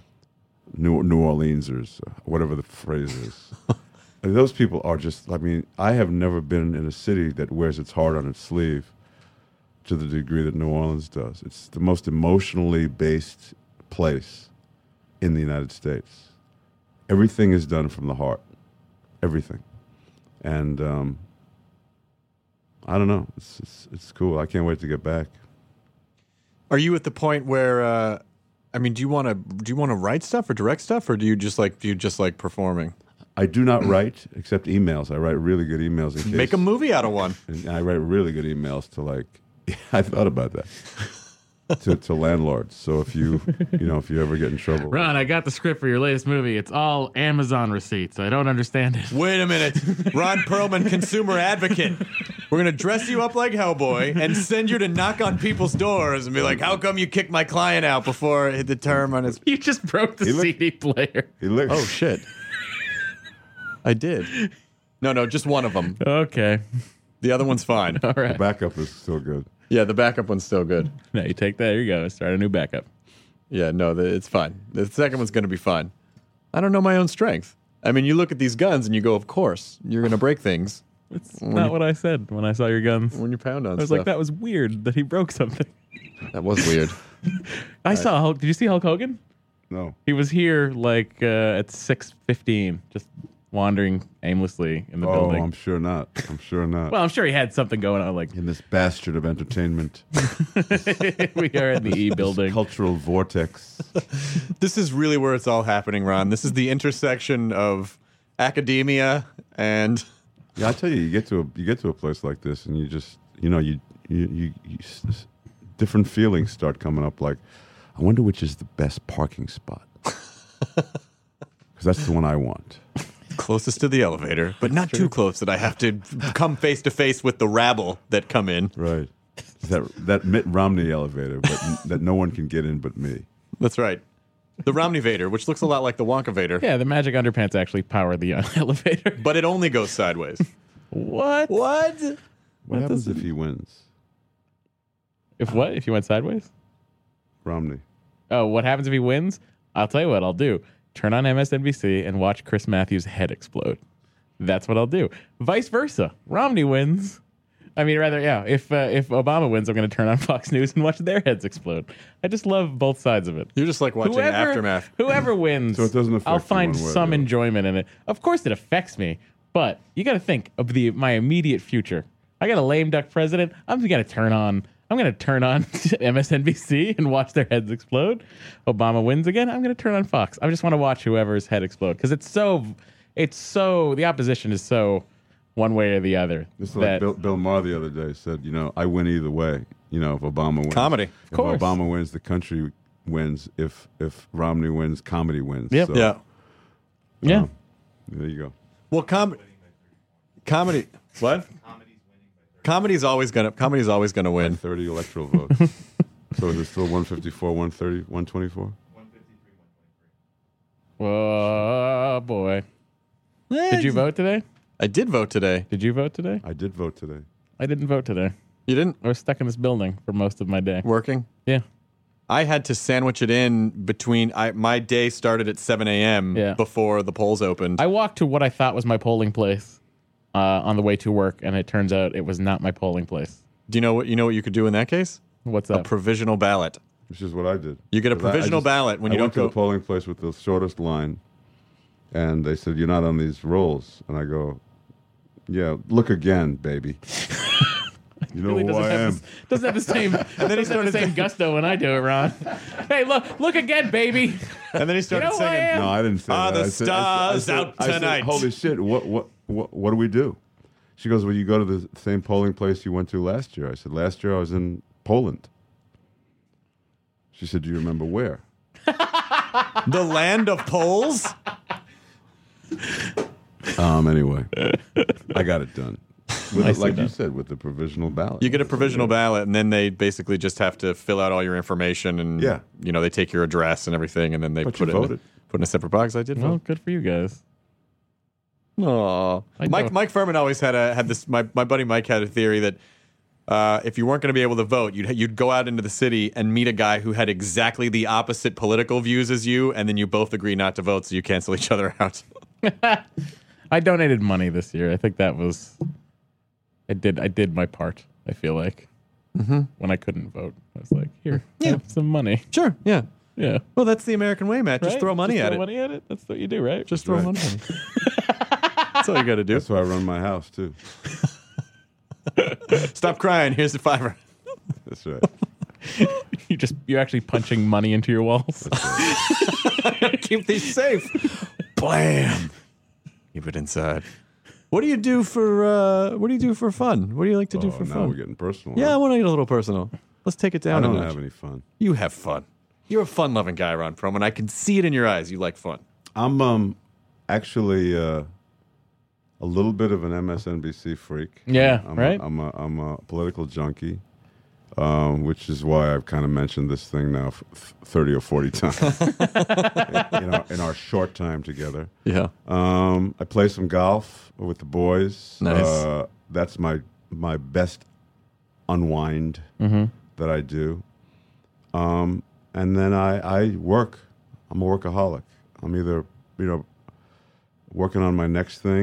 New New Orleansers, whatever the phrase is. And those people are just. I mean, I have never been in a city that wears its heart on its sleeve to the degree that New Orleans does. It's the most emotionally based place in the United States. Everything is done from the heart. Everything. And um, I don't know. It's, it's it's cool. I can't wait to get back. Are you at the point where uh, I mean, do you want to do you want to write stuff or direct stuff, or do you just like do you just like performing? I do not write except emails. I write really good emails in case. Make a movie out of one. And I write really good emails to like I thought about that. to, to landlords. So if you, you know, if you ever get in trouble. Ron, I got the script for your latest movie. It's all Amazon receipts. I don't understand it. Wait a minute. Ron Perlman, consumer advocate. We're going to dress you up like Hellboy and send you to knock on people's doors and be like, how come you kicked my client out before it hit the term on his... You just broke the looked, C D player. He looked, oh, shit. I did. No, no, just one of them. Okay. The other one's fine. All right. The backup is still good. Yeah, the backup one's still good. Now you take that. Here you go. Start a new backup. Yeah, no, the, it's fine. The second one's going to be fine. I don't know my own strength. I mean, you look at these guns and you go, of course, you're going to break things. It's not what I said when I saw your guns. When you pound on I was stuff. like, that was weird that he broke something. That was weird. I saw Hulk. Did you see Hulk Hogan? No. He was here like uh, at six fifteen, just wandering aimlessly in the Oh, building. I'm sure not. I'm sure not. Well, I'm sure he had something going on. Like in this bastard of entertainment, we are in the E building. cultural vortex. This is really where it's all happening, Ron. This is the intersection of academia and Yeah, I tell you, you get to a you get to a place like this, and you just you know you you, you, you s- different feelings start coming up. Like, I wonder which is the best parking spot, because that's the one I want. closest to the elevator, but not too close that I have to come face to face with the rabble that come in. Right. That that Mitt Romney elevator, but n- that no one can get in but me. That's right. The Romney Vader, which looks a lot like the Wonka Vader, Yeah, the magic underpants actually power the uh, elevator. but it only goes sideways. What? What? What happens if he wins? If what? If you went sideways? Romney. Oh, what happens if he wins? I'll tell you what I'll do. Turn on M S N B C and watch Chris Matthews' head explode. That's what I'll do. Vice versa. Romney wins. I mean, rather, yeah. If uh, if Obama wins, I'm going to turn on Fox News and watch their heads explode. I just love both sides of it. You're just like watching Whoever, Aftermath. whoever wins, So it doesn't affect I'll you find one way or some the other. enjoyment in it. Of course, it affects me, but you got to think of the my immediate future. I got a lame duck president. I'm going to turn on. I'm going to turn on M S N B C and watch their heads explode. Obama wins again. I'm going to turn on Fox. I just want to watch whoever's head explode because it's so, it's so. The opposition is so one way or the other. This is that- like Bill, Bill Maher the other day said, you know, I win either way. You know, if Obama wins, Comedy. If course. Obama wins, the country wins. If if Romney wins, comedy wins. Yep. So, Yeah. yeah. um, there you go. Well, com- comedy. What? Comedy's always gonna. Comedy's always gonna win. thirty electoral votes. So is it still one fifty-four, one thirty, one twenty-four? Oh boy. Did you vote today? I did vote today. Did you vote today? I did vote today. I didn't vote today. You didn't? I was stuck in this building for most of my day. Working? Yeah. I had to sandwich it in between. I, my day started at seven a.m. Yeah. before the polls opened. I walked to what I thought was my polling place uh, on the way to work, and it turns out it was not my polling place. Do you know what you know what you could do in that case? What's A that? provisional ballot. Which is what I did. You get a 'Cause I- I provisional just- ballot when I you went don't to go. the polling place with the shortest line, and they said, "You're not on these rolls." And I go, "Yeah, look again, baby." You know Really who doesn't I have am. the- doesn't have the same. and then he started the same gusto when I do it, Ron. Hey, look, look again, baby. And then he started You know who I singing. am? No, I didn't say Are that. the I said, I said- I stars said- out I said, tonight? Holy shit! What, what what what do we do? She goes, "Well, you go to the same polling place you went to last year." I said, "Last year I was in Poland." She said, "Do you remember where?" The land of polls. Um. Anyway, I got it done. With, Nicely like you done. said, with the provisional ballot. You get a provisional ballot, and then they basically just have to fill out all your information, and Yeah. you know they take your address and everything, and then they But put you it in, voted. put in a separate box. I did Well, vote. good for you guys. Aww. I Mike don't- Mike Furman always had a had this. My my buddy Mike had a theory that uh, if you weren't going to be able to vote, you'd you'd go out into the city and meet a guy who had exactly the opposite political views as you, and then you both agree not to vote, so you cancel each other out. I donated money this year. I think that was. I did. I did my part. I feel like Mm-hmm. when I couldn't vote, I was like, "Here, Yeah. have some money." Sure. Yeah. Yeah, Well, that's the American way, Matt. Just Right? throw money Just at throw it. Money at it. That's what you do, right? Just throw Right. money at it. That's all you got to do. That's why I run my house too. Stop crying. Here's the fiver. That's right. you just you're actually punching money into your walls. Keep these safe. Blam. Keep it inside. What do you do for uh, What do you do for fun? What do you like to do Oh, for now fun? we're getting personal. Yeah, I huh? want to get a little personal. Let's take it I down. a don't notch. have any fun. You have fun. You're a fun-loving guy, Ron Perlman. I can see it in your eyes. You like fun. I'm um actually uh, a little bit of an M S N B C freak. Yeah, I'm right? A, I'm a I'm a political junkie, um, which is why I've kind of mentioned this thing now f- thirty or forty times. in, our, in our short time together. Yeah. Um, I play some golf with the boys. Nice. Uh, that's my my best unwind that I do. Um, and then I, I work. I'm a workaholic. I'm either, you know, working on my next thing,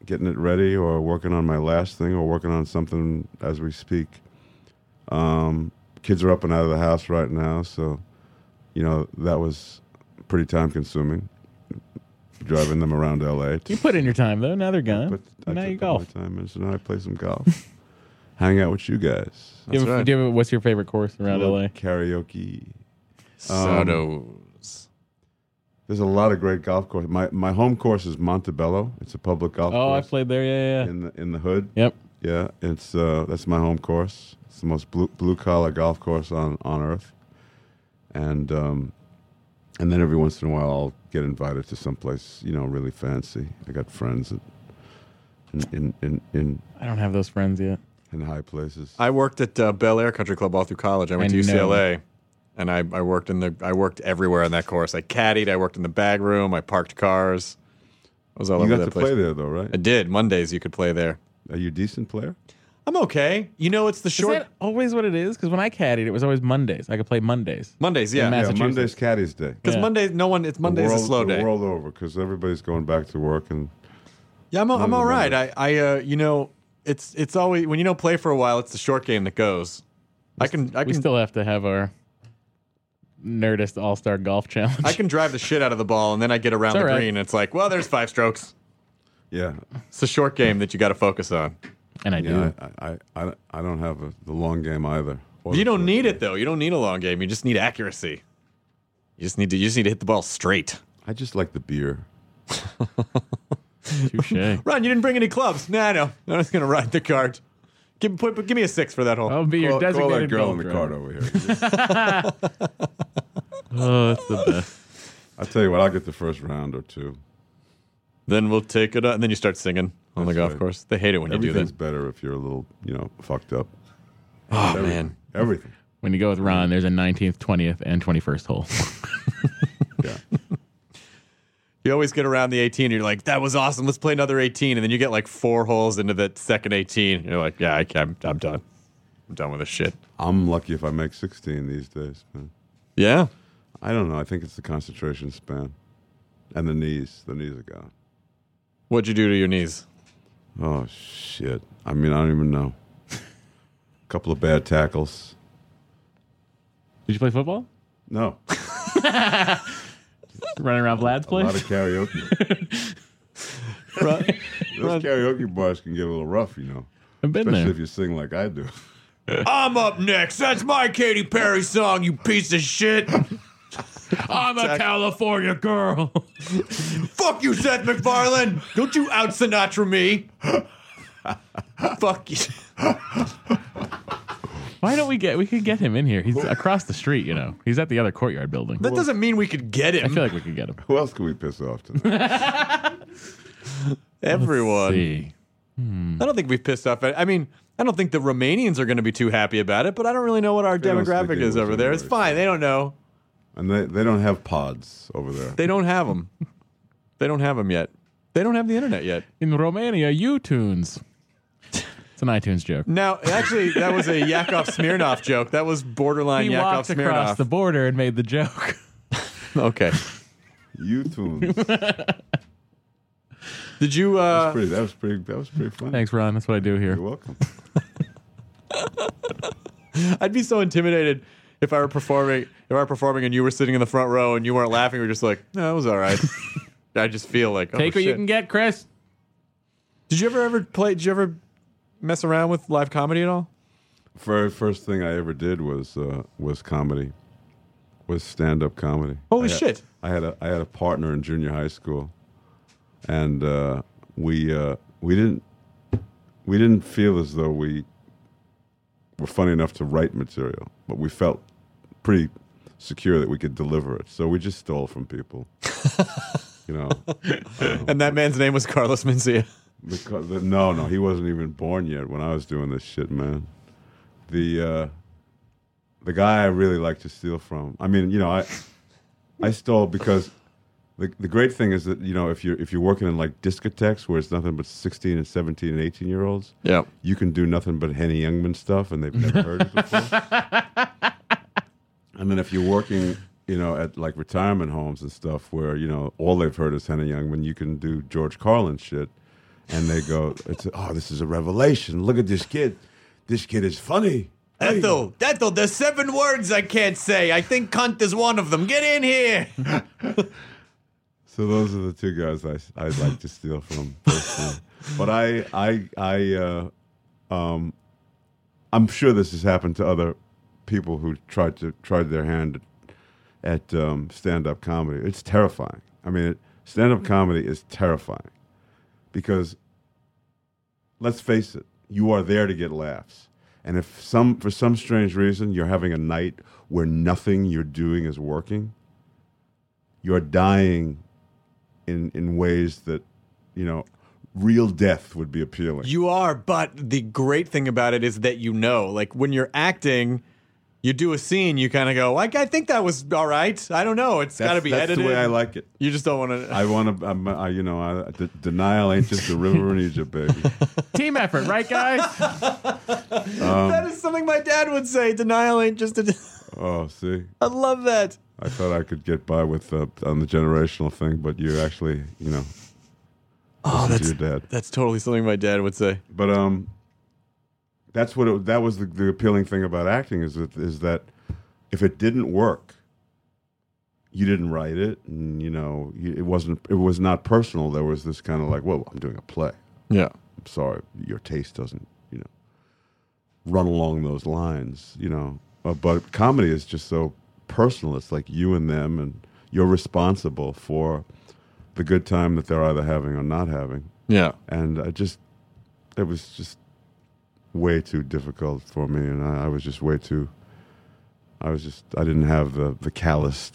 getting it ready, or working on my last thing, or working on something as we speak. Um, kids are up and out of the house right now, so you know that was pretty time consuming. Driving them around L A. You put in your time though. Now they're gone. But I now you took all golf. my time in, so now I play some golf. Hang out with you guys. Do you have, right. do you have, what's your favorite course around L A? Karaoke. Sodos. There's a lot of great golf courses. My my home course is Montebello. It's a public golf Oh, I course. played there. Yeah, yeah. yeah. in the in the hood. Yep. Yeah, it's uh, that's my home course. It's the most blue blue collar golf course on, on earth. And um, and then every once in a while I'll get invited to someplace, you know, really fancy. I got friends that in in in in, I don't have those friends yet. in high places. I worked at uh, Bel Air Country Club all through college. I went I to U C L A, know. and I, I worked in the I worked everywhere on that course. I caddied. I worked in the bag room. I parked cars. I was all You over got that to place. play there though, right? I did. Mondays you could play there. Are you a decent player? I'm okay. You know, it's the Is short that always what it is? Because when I caddied, it was always Mondays. I could play Mondays. Mondays. Yeah, In Yeah, Massachusetts. Monday's Caddy's Day. because Yeah. Mondays no one. It's Monday's the a world, slow the day. world over because everybody's going back to work and Yeah, I'm I'm None of all the right. I Mondays. I uh, you know, it's it's always when you don't play for a while, it's the short game that goes. I can I We can still have to have our Nerdist All Star Golf Challenge. I can drive the shit out of the ball, and then I get around It's the all right. green, and it's like, well, there's five strokes. yeah, It's the short game that you got to focus on. and I do. yeah. I I, I, I don't have a, the long game either. Or You the don't short need game. it though. You don't need a long game. You just need accuracy. You just need to. You just need to hit the ball straight. I just like the beer. Touche. Ron, you didn't bring any clubs. Nah, no. I'm just gonna ride the cart. Give put, give me a six for that hole. I'll be your Call, call designated that girl golf in the driver. cart over here. Oh, that's the best. I'll tell you what. I'll get the first round or two. Then we'll take it up, and then you start singing on the That's golf right. course. They hate it when you do Everything's that. better if you're a little, you know, fucked up. Oh Everything. man. Everything. When you go with Ron, there's a nineteenth, twentieth, and twenty-first hole. Yeah. You always get around the eighteen, and you're like, that was awesome. Let's play another eighteen. And then you get like four holes into the second eighteen. And you're like, yeah, I can't, I'm done. I'm done with this shit. I'm lucky if I make sixteen these days, man. Yeah. I don't know. I think it's the concentration span and the knees. The knees are gone. What'd you do to your knees? Oh shit! I mean, I don't even know. A couple of bad tackles. Did you play football? No, Running around Vlad's a lot place? of karaoke. Those karaoke bars can get a little rough, you know. I've been Especially there. if you sing like I do. I'm up next. That's my Katy Perry song, you piece of shit. I'm a California girl. Fuck you, Seth MacFarlane. Don't you out Sinatra me. Fuck you. Why don't we get? We could get him in here. He's across the street. You know, he's at the other courtyard building. That doesn't mean we could get I him. feel like we could get him. Who else can we piss off tonight? Everyone. See. I don't think we've pissed off. I mean, I don't think the Romanians are going to be too happy about it, but I don't really know what our They don't demographic speak is English over there. It's anyway, fine. They don't know. And they, they don't have pods over there. They don't have them. They don't have them yet. They don't have the internet yet. In Romania, U-Tunes. It's an iTunes joke. Now, actually, that was a Yakov Smirnoff joke. That was borderline He Yakov walked across Smirnoff. the border and made the joke. Okay. U-tunes. That Did you? was Uh, pretty. That was pretty. That was pretty funny. Thanks, Ron. That's what I do here. You're welcome. I'd be so intimidated if I were performing. If I were performing and you were sitting in the front row and you weren't laughing. You were just like, no, it was all right. I just feel like, oh, Take what you shit. can get, Chris. Did you ever ever play? Did you ever mess around with live comedy at all? First, first thing I ever did was uh, was comedy, was stand up comedy. Holy I had- shit. I had a I had a partner in junior high school, and uh, we uh, we didn't we didn't feel as though we were funny enough to write material, but we felt pretty secure that we could deliver it. So we just stole from people. You know, And that man's name was Carlos Mencia. because the, no, no, he wasn't even born yet when I was doing this shit, man. The uh, the guy I really like to steal from. I mean, you know, I I stole because the the great thing is that, you know, if you're if you're working in like discotheques where it's nothing but sixteen and seventeen and eighteen year olds, Yeah. you can do nothing but Henny Youngman stuff and they've never heard it before. And then if you're working, you know, at like retirement homes and stuff where, you know, all they've heard is Henny Youngman, you can do George Carlin shit and they go, "It's oh, this is a revelation. Look at this kid. This kid is funny." Ethel, Ethel, there's seven words I can't say. I think cunt is one of them. Get in here. So those are the two guys I I'd like to steal from personally. But I I I uh, um, I'm sure this has happened to other people who tried to tried their hand at, at um, stand-up comedy. It's terrifying. I mean, stand-up comedy is terrifying because let's face it, you are there to get laughs. And if some for some strange reason you're having a night where nothing you're doing is working, you're dying in in ways that, you know, real death would be appealing. You are, but the great thing about it is that you know, like when you're acting, you do a scene, you kind of go, I, I think that was all right. I don't know. It's got to be that's edited. That's the way I like it. You just don't want to. I want to, um, I, you know, I, d- denial ain't just a river in Egypt, baby. Team effort, right, guys? Um, that is something my dad would say. Denial ain't just a. Oh, see? I love that. I thought I could get by with uh, on the generational thing, but you actually, you know, oh, that's your dad. That's totally something my dad would say. But um, that's what it, that was the, the appealing thing about acting is that, is that if it didn't work, you didn't write it, and you know, you, it wasn't. It was not personal. There was this kind of like, well, I'm doing a play. Yeah. I'm sorry, your taste doesn't, you know, run along those lines, you know. Uh, but comedy is just so personal. It's like you and them, and you're responsible for the good time that they're either having or not having. Yeah. And I just, it was just way too difficult for me, and I, I was just way too, I was just, I didn't have the, the calloused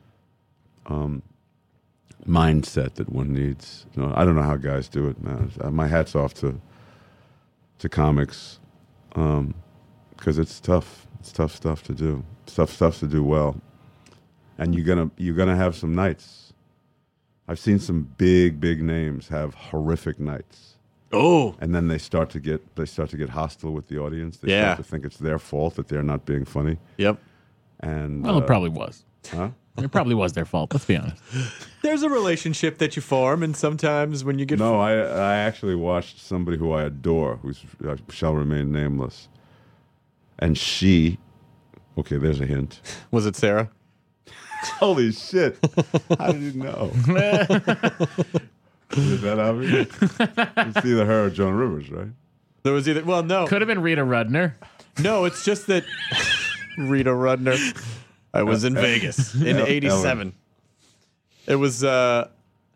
um, mindset that one needs. You know, I don't know how guys do it, man. My hat's off to to comics, um, because it's tough. It's tough stuff to do. It's tough stuff to do well, and you're gonna you're gonna have some nights. I've seen some big big names have horrific nights. Oh, and then they start to get they start to get hostile with the audience. They yeah. start to think it's their fault that they're not being funny. Yep. And well, uh, it probably was. Huh? It probably was their fault. Let's be honest. There's a relationship that you form, and sometimes when you get no, I I actually watched somebody who I adore, who uh, shall remain nameless, and she. Okay, there's a hint. Was it Sarah? Holy shit! How did you know? Is it that obvious? It's either her or Joan Rivers, right? There was either. Well, no. Could have been Rita Rudner. No, it's just that Rita Rudner. I was in Vegas in eighty-seven. It was. Uh,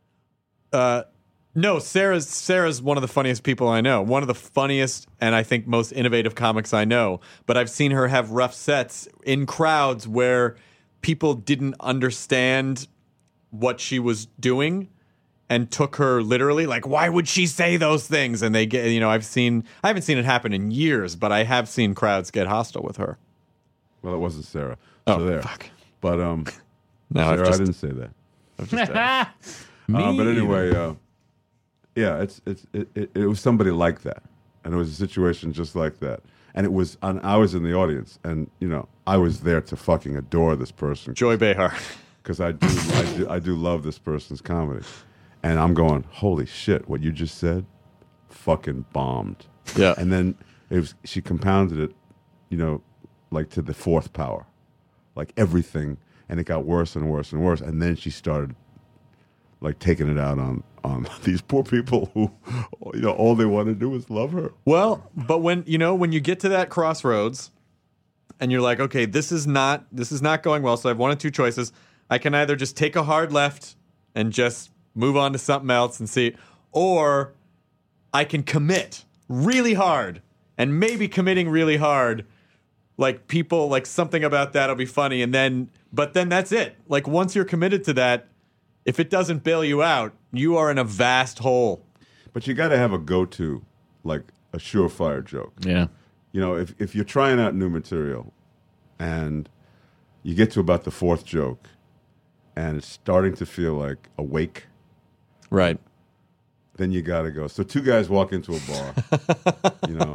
uh, no, Sarah's Sarah's one of the funniest people I know. One of the funniest and I think most innovative comics I know. But I've seen her have rough sets in crowds where people didn't understand what she was doing and took her literally. Like, why would she say those things? And they get, you know, I've seen, I haven't seen it happen in years, but I have seen crowds get hostile with her. Well, it wasn't Sarah. Oh, so there. fuck. But um, no, Sarah, just, I didn't say that. I've just uh, uh, but anyway, uh, yeah, it's it's it, it, it was somebody like that, and it was a situation just like that, and it was. And I was in the audience, and you know, I was there to fucking adore this person, Joy Behar, because I do, I do, I do love this person's comedy, and I'm going, holy shit, what you just said, fucking bombed. Yeah, and then it was she compounded it, you know, like to the fourth power, like everything, and it got worse and worse and worse, and then she started like taking it out on on these poor people who, you know, all they want to do is love her. Well, but when you know when you get to that crossroads, and you're like, okay, this is not this is not going well. So I have one of two choices. I can either just take a hard left and just move on to something else and see, or I can commit really hard, and maybe committing really hard, like people like something about that'll be funny, and then but then that's it. Like once you're committed to that, if it doesn't bail you out, you are in a vast hole. But you got to have a go-to, like a surefire joke. Yeah. You know, if if you're trying out new material, and you get to about the fourth joke, and it's starting to feel like a wake, right? Then you got to go. So two guys walk into a bar, you know,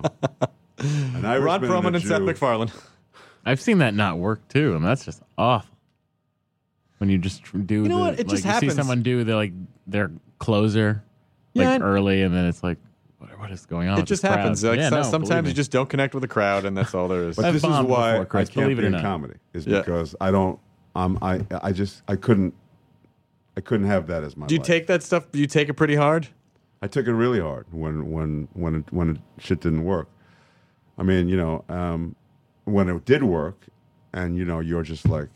an Irishman Ron Perlman and, and Seth MacFarlane. I've seen that not work too, and that's just awful. When you just do, you know the, what? It like, just you happens. see someone do the like their closer. Yeah, like and- early, and then it's like, what, what is going on? It with just this crowd? happens. Like Yeah, so- no, believe sometimes me. you just don't connect with the crowd, and that's all there is. But I've this is bombed why before, Chris, I can't believe it be or in not. comedy. Is Yeah. because I don't. Um, I I just I couldn't. I couldn't have that as my. Do you life. take that stuff? Do you take it pretty hard? I took it really hard when when when it, when it, shit didn't work. I mean, you know, um, when it did work, and you know, you're just like,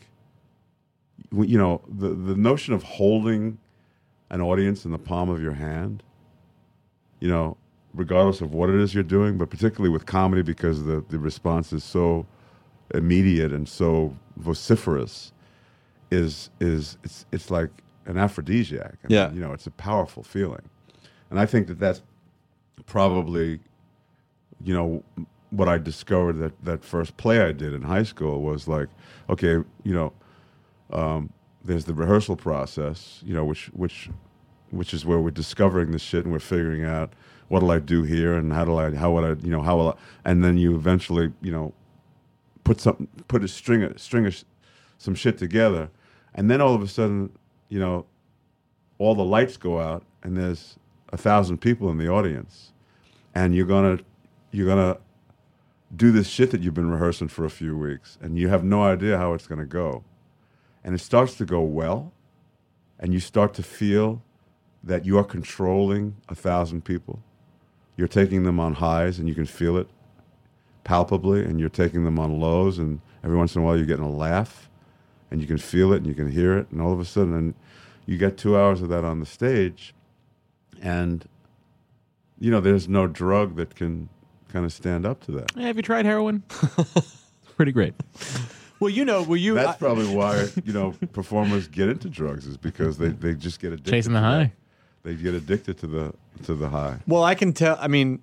you know, the the notion of holding an audience in the palm of your hand, you know, regardless of what it is you're doing, but particularly with comedy because the the response is so immediate and so vociferous, is is it's it's like an aphrodisiac. I Yeah. mean, you know, it's a powerful feeling. And I think that that's probably, you know, what I discovered that that first play I did in high school was like, okay, you know, um, there's the rehearsal process, you know, which which which is where we're discovering this shit and we're figuring out what'll I do here and how do I how would I you know how will I, and then you eventually you know put some put a string of string of some shit together, and then all of a sudden you know all the lights go out and there's a thousand people in the audience, and you're gonna you're gonna do this shit that you've been rehearsing for a few weeks, and you have no idea how it's gonna go, and it starts to go well, and you start to feel that you are controlling a thousand people. You're taking them on highs, and you can feel it palpably, and you're taking them on lows, and every once in a while you're getting a laugh, and you can feel it, and you can hear it, and all of a sudden, and you get two hours of that on the stage. And, you know, there's no drug that can kind of stand up to that. Hey, have you tried heroin? Pretty great. Well, you know, were you? That's probably why, you know, performers get into drugs is because they, they just get addicted. Chasing the to that. high. They get addicted to the to the high. Well, I can tell. I mean,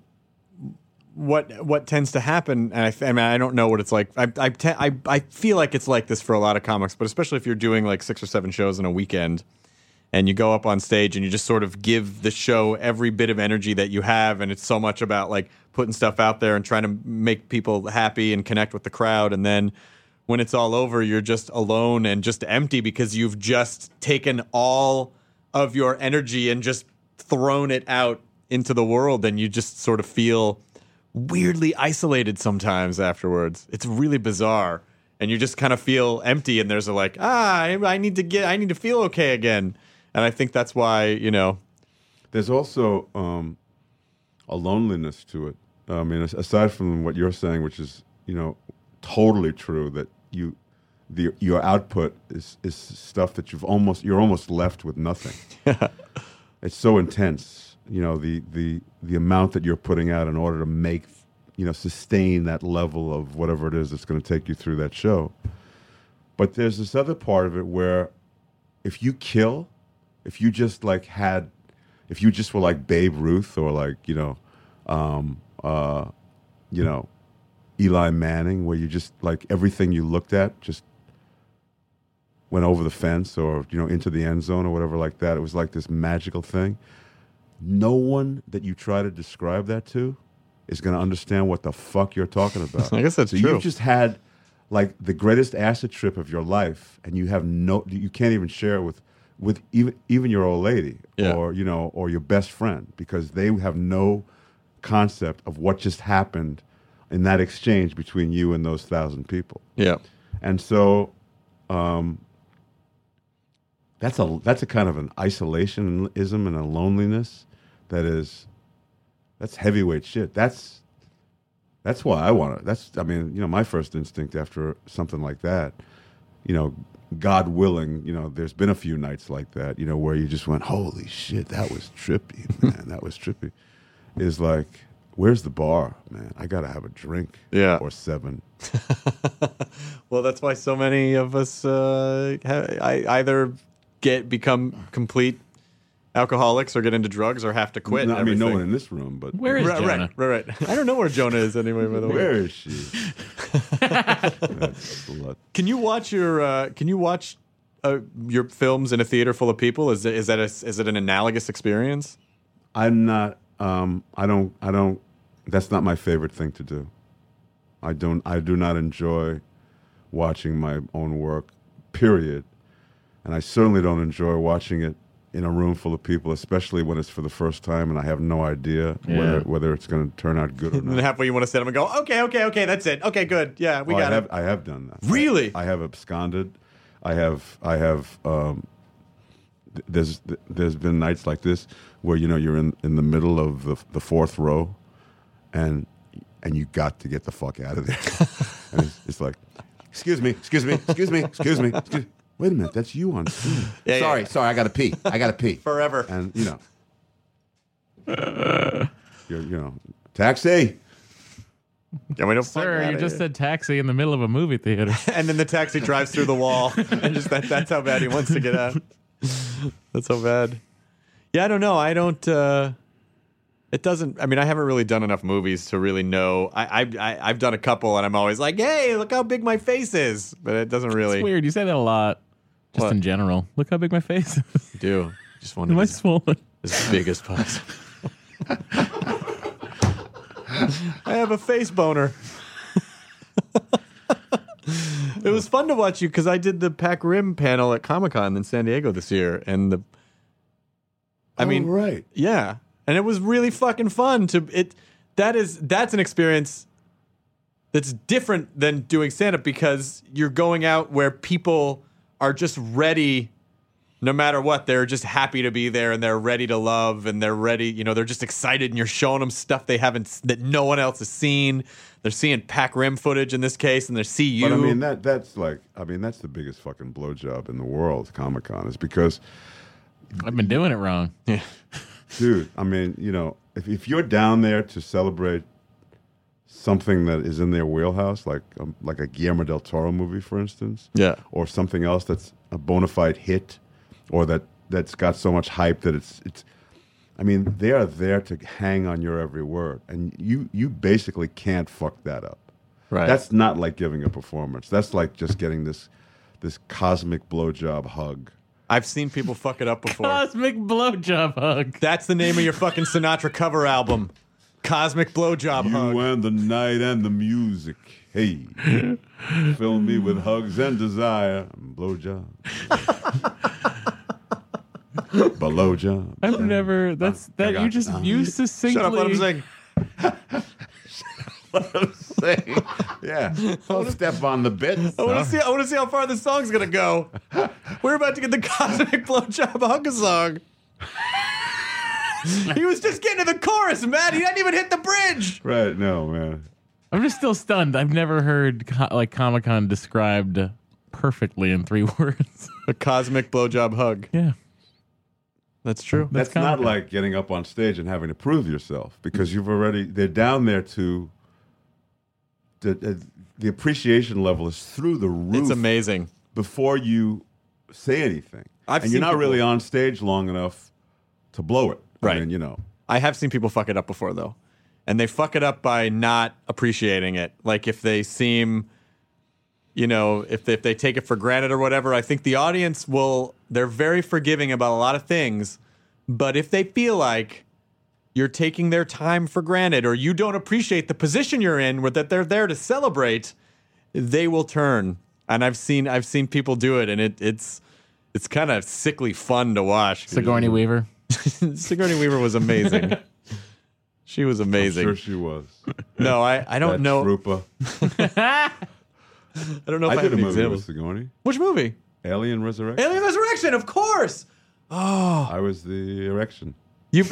what what tends to happen, and I, I mean, I don't know what it's like. I I, te- I I feel like it's like this for a lot of comics, but especially if you're doing like six or seven shows in a weekend, and you go up on stage and you just sort of give the show every bit of energy that you have, and it's so much about like putting stuff out there and trying to make people happy and connect with the crowd, and then when it's all over, you're just alone and just empty because you've just taken all of your energy and just thrown it out into the world, and you just sort of feel weirdly isolated sometimes afterwards. It's really bizarre, and you just kind of feel empty, and there's a like, ah, I, I need to get, I need to feel okay again, and I think that's why, you know. There's also um, a loneliness to it. I mean, as- aside from what you're saying, which is, you know, totally true, that you, the your output is is stuff that you've almost you're almost left with nothing. It's so intense, you know, the the the amount that you're putting out in order to make, you know, sustain that level of whatever it is that's going to take you through that show. But there's this other part of it where if you kill, if you just like had, if you just were like Babe Ruth or like, you know, um, uh, you know, Eli Manning, where you just like everything you looked at just went over the fence or, you know, into the end zone or whatever like that. It was like this magical thing. No one that you try to describe that to is going to understand what the fuck you're talking about. I guess that's so true. You've just had like the greatest acid trip of your life, and you have no, you can't even share it with, with even even your old lady Yeah. or you know or your best friend, because they have no concept of what just happened in that exchange between you and those thousand people. Yeah. And so, um, that's a that's a kind of an isolationism and a loneliness that is that's heavyweight shit. That's that's why I want to. That's I mean, you know, my first instinct after something like that, you know, God willing, you know, there's been a few nights like that, you know, where you just went, holy shit, that was trippy, man, that was trippy. Is like, where's the bar, man? I gotta have a drink, Yeah. or seven. Well, that's why so many of us uh, ha- I, either get become complete alcoholics or get into drugs or have to quit. No, I mean, no everything. one in this room, but Where is right, Jonah? right, right, right. I don't know where Jonah is anyway. By the way, where is she? That slut. can you watch your uh, Can you watch uh, your films in a theater full of people? Is it, is that a, is it an analogous experience? I'm not. Um, I don't. I don't. That's not my favorite thing to do. I don't. I do not enjoy watching my own work. Period. And I certainly don't enjoy watching it in a room full of people, especially when it's for the first time and I have no idea Yeah. whether whether it's going to turn out good or And then not. halfway you want to sit up and go, okay, okay, okay, that's it. Okay, good. Yeah, we Oh, got I it. have, I have done that. Really? I have absconded. I have. I have. Um, th- there's th- there's been nights like this where you know you're in, in the middle of the, the fourth row, and and you got to get the fuck out of there. And it's, it's like, excuse me, excuse me, excuse me, excuse me. Excuse Wait a minute, that's you on screen. Yeah, sorry, yeah. sorry, I got to pee. I got to pee. Forever. And you know, you're, you know, taxi. Yeah, we don't Sir, you just said taxi in the middle of a movie theater. And then the taxi drives through the wall, and just that, that's how bad he wants to get out. That's so bad. Yeah, I don't know. I don't. Uh, it doesn't. I mean, I haven't really done enough movies to really know. I, I, I I've done a couple, and I'm always like, "Hey, look how big my face is," but it doesn't really. It's weird. You say that a lot, just What? in general. Look how big my face is. Do just want to Am I be swollen? as big as possible. I have a face boner. It was fun to watch you because I did the Pac Rim panel at Comic Con in San Diego this year, and the. I Oh, mean, right. yeah, and it was really fucking fun to it. That is that's an experience that's different than doing stand up because you're going out where people are just ready. No matter what, they're just happy to be there and they're ready to love and they're ready, you know, they're just excited and you're showing them stuff they haven't, that no one else has seen. They're seeing Pac Rim footage in this case and they see you. But I mean that that's like I mean that's the biggest fucking blowjob in the world, Comic Con, is because I've been doing it wrong. Yeah. dude, I mean, you know, if if you're down there to celebrate something that is in their wheelhouse, like um, like a Guillermo del Toro movie, for instance, Yeah. or something else that's a bona fide hit, or that that's got so much hype that it's it's. I mean, they are there to hang on your every word, and you you basically can't fuck that up. Right. That's not like giving a performance. That's like just getting this this cosmic blowjob hug. I've seen people fuck it up before. Cosmic blowjob hug. That's the name of your fucking Sinatra cover album. Cosmic Blowjob You Hug. and the night and the music. Hey, fill me with hugs and desire. Blowjob. Blowjob. I've never. That's that. got You it. just Uh, you succinctly. Shut up, let him sing. What I'm saying. Yeah. Don't step on the bit. I want to see. I want to see how far this song's gonna go. We're about to get the Cosmic Blowjob Hug song. He was just getting to the chorus, man. He hadn't even hit the bridge. Right, no, man. I'm just still stunned. I've never heard co- like Comic Con described perfectly in three words. A Cosmic Blowjob Hug. Yeah. That's true. That's That's not Comic-Con. like getting up on stage and having to prove yourself because you've already, they're down there to, the, uh, the appreciation level is through the roof. It's amazing. Before you say anything. I've and seen you're not people- really on stage long enough to blow it. Right. I mean, you know. I have seen people fuck it up before, though. And they fuck it up by not appreciating it. Like if they seem, you know, if they, if they take it for granted or whatever, I think the audience will, they're very forgiving about a lot of things. But if they feel like you're taking their time for granted or you don't appreciate the position you're in or that they're there to celebrate, they will turn. And I've seen I've seen people do it, and it, it's it's kind of sickly fun to watch. Sigourney Weaver. Sigourney Weaver was amazing. She was amazing. I'm sure she was. No, I, I don't That know. Trooper. I don't know if I, I have did a any movie examples. with Sigourney. Which movie? Alien Resurrection. Alien Resurrection, of course. I was the erection. You.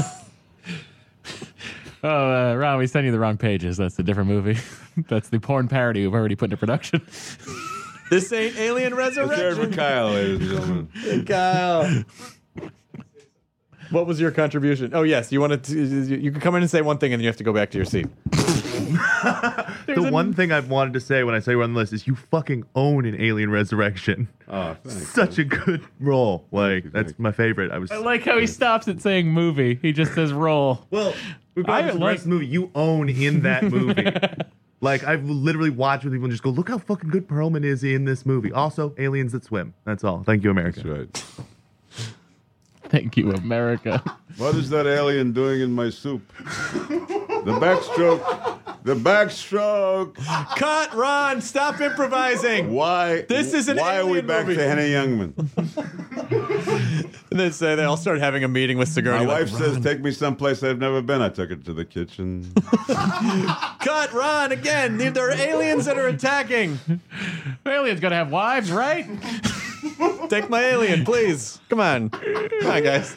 Oh, uh, Ron, we sent you the wrong pages. That's a different movie. That's the porn parody we've already put into production. This ain't Alien Jared Resurrection. Kyle, ladies and gentlemen. Hey, Kyle. What was your contribution? Oh yes, you wanted to. You could come in and say one thing, and then you have to go back to your seat. The one thing I've wanted to say when I say we're on the list is you fucking own an Alien Resurrection. Oh, thanks. Such a good role. Like you, that's thank my favorite. I was I like how he stops at saying movie. He just says roll. well. I Regardless of the like- rest of the movie, you own in that movie. Like I've literally watched with people and just go, look how fucking good Perlman is in this movie. Also, aliens that swim. That's all. Thank you, America. That's right. Thank you, America. What is that alien doing in my soup? The backstroke. The backstroke. Cut, Ron. Stop improvising. Why? This is an Why are we alien back movie. to Henny Youngman? And they say they all start having a meeting with Sigourney. My like, wife says, "Ron." "Take me someplace I've never been." I took her to the kitchen. Cut, Ron, again. There are aliens that are attacking. Aliens gotta have wives, right? Take my alien, please. Come on. Come on, guys.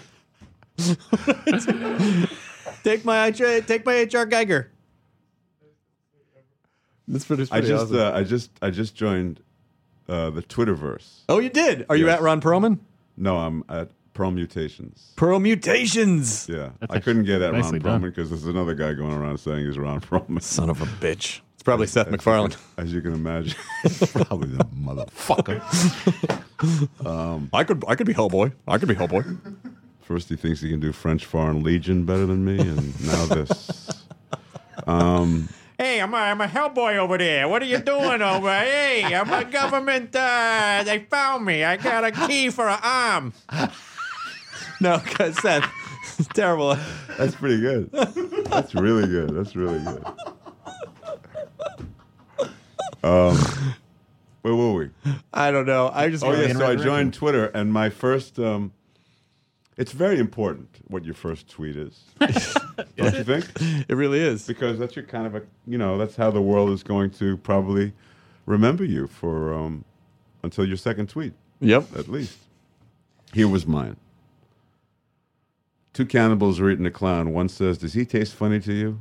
take my take my H R Geiger. That's pretty, I pretty just, awesome. uh, I just, I just joined uh, the Twitterverse. Oh, you did? Are you Yes. at Ron Perlman? No, I'm at Pearl Mutations. Pearl Mutations. Yeah, That's I couldn't get at Ron nicely done. Perlman because there's another guy going around saying he's Ron Perlman. Son of a bitch. It's probably Seth MacFarlane. As you can imagine, probably the motherfucker. um, I could, I could be Hellboy. I could be Hellboy. First, he thinks he can do French Foreign Legion better than me, and now this. Um, Hey, I'm a, I'm a Hellboy over there. What are you doing over? Hey, I'm a government. Uh, they found me. I got a key for an arm. No, cause Seth, it's terrible. that's pretty good. That's really good. That's really good. Um, where were we? I don't know. I just. Oh yeah, so I joined Twitter, and my first. Um, it's very important what your first tweet is. Don't you think? It really is. Because that's your kind of a, you know, that's how the world is going to probably remember you for um, until your second tweet. Yep. At least. Here was mine. Two cannibals are eating a clown. One says, "Does he taste funny to you?"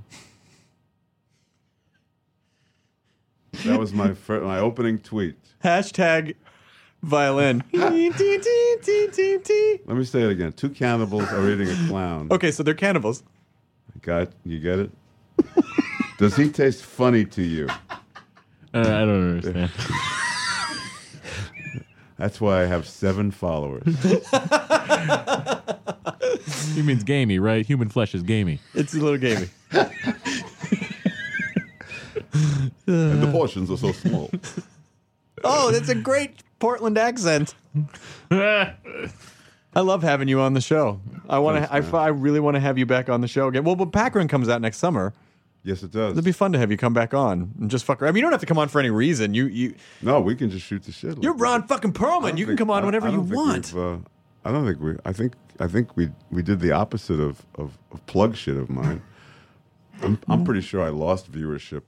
That was my fir- my opening tweet. Hashtag violin. Let me say it again. Two cannibals are eating a clown. Okay, so they're cannibals. Got you get it? Does he taste funny to you? Uh, I don't understand. That's why I have seven followers. He means gamey, right? Human flesh is gamey. It's a little gamey. And the portions are so small. Oh, that's a great Portland accent. I love having you on the show. I want to. I, Thanks, I really want to have you back on the show again. Well, but Packrin comes out next summer. Yes, it does. It'd be fun to have you come back on and just fuck around. I mean, you don't have to come on for any reason. You, you. No, we can just shoot the shit. You're like Ron that. fucking I Perlman. don't You can think- come on I- whenever I you don't think want. we've, Uh, I don't think we. I think. I think we we did the opposite of of, of plug shit of mine. I'm, I'm pretty sure I lost viewership.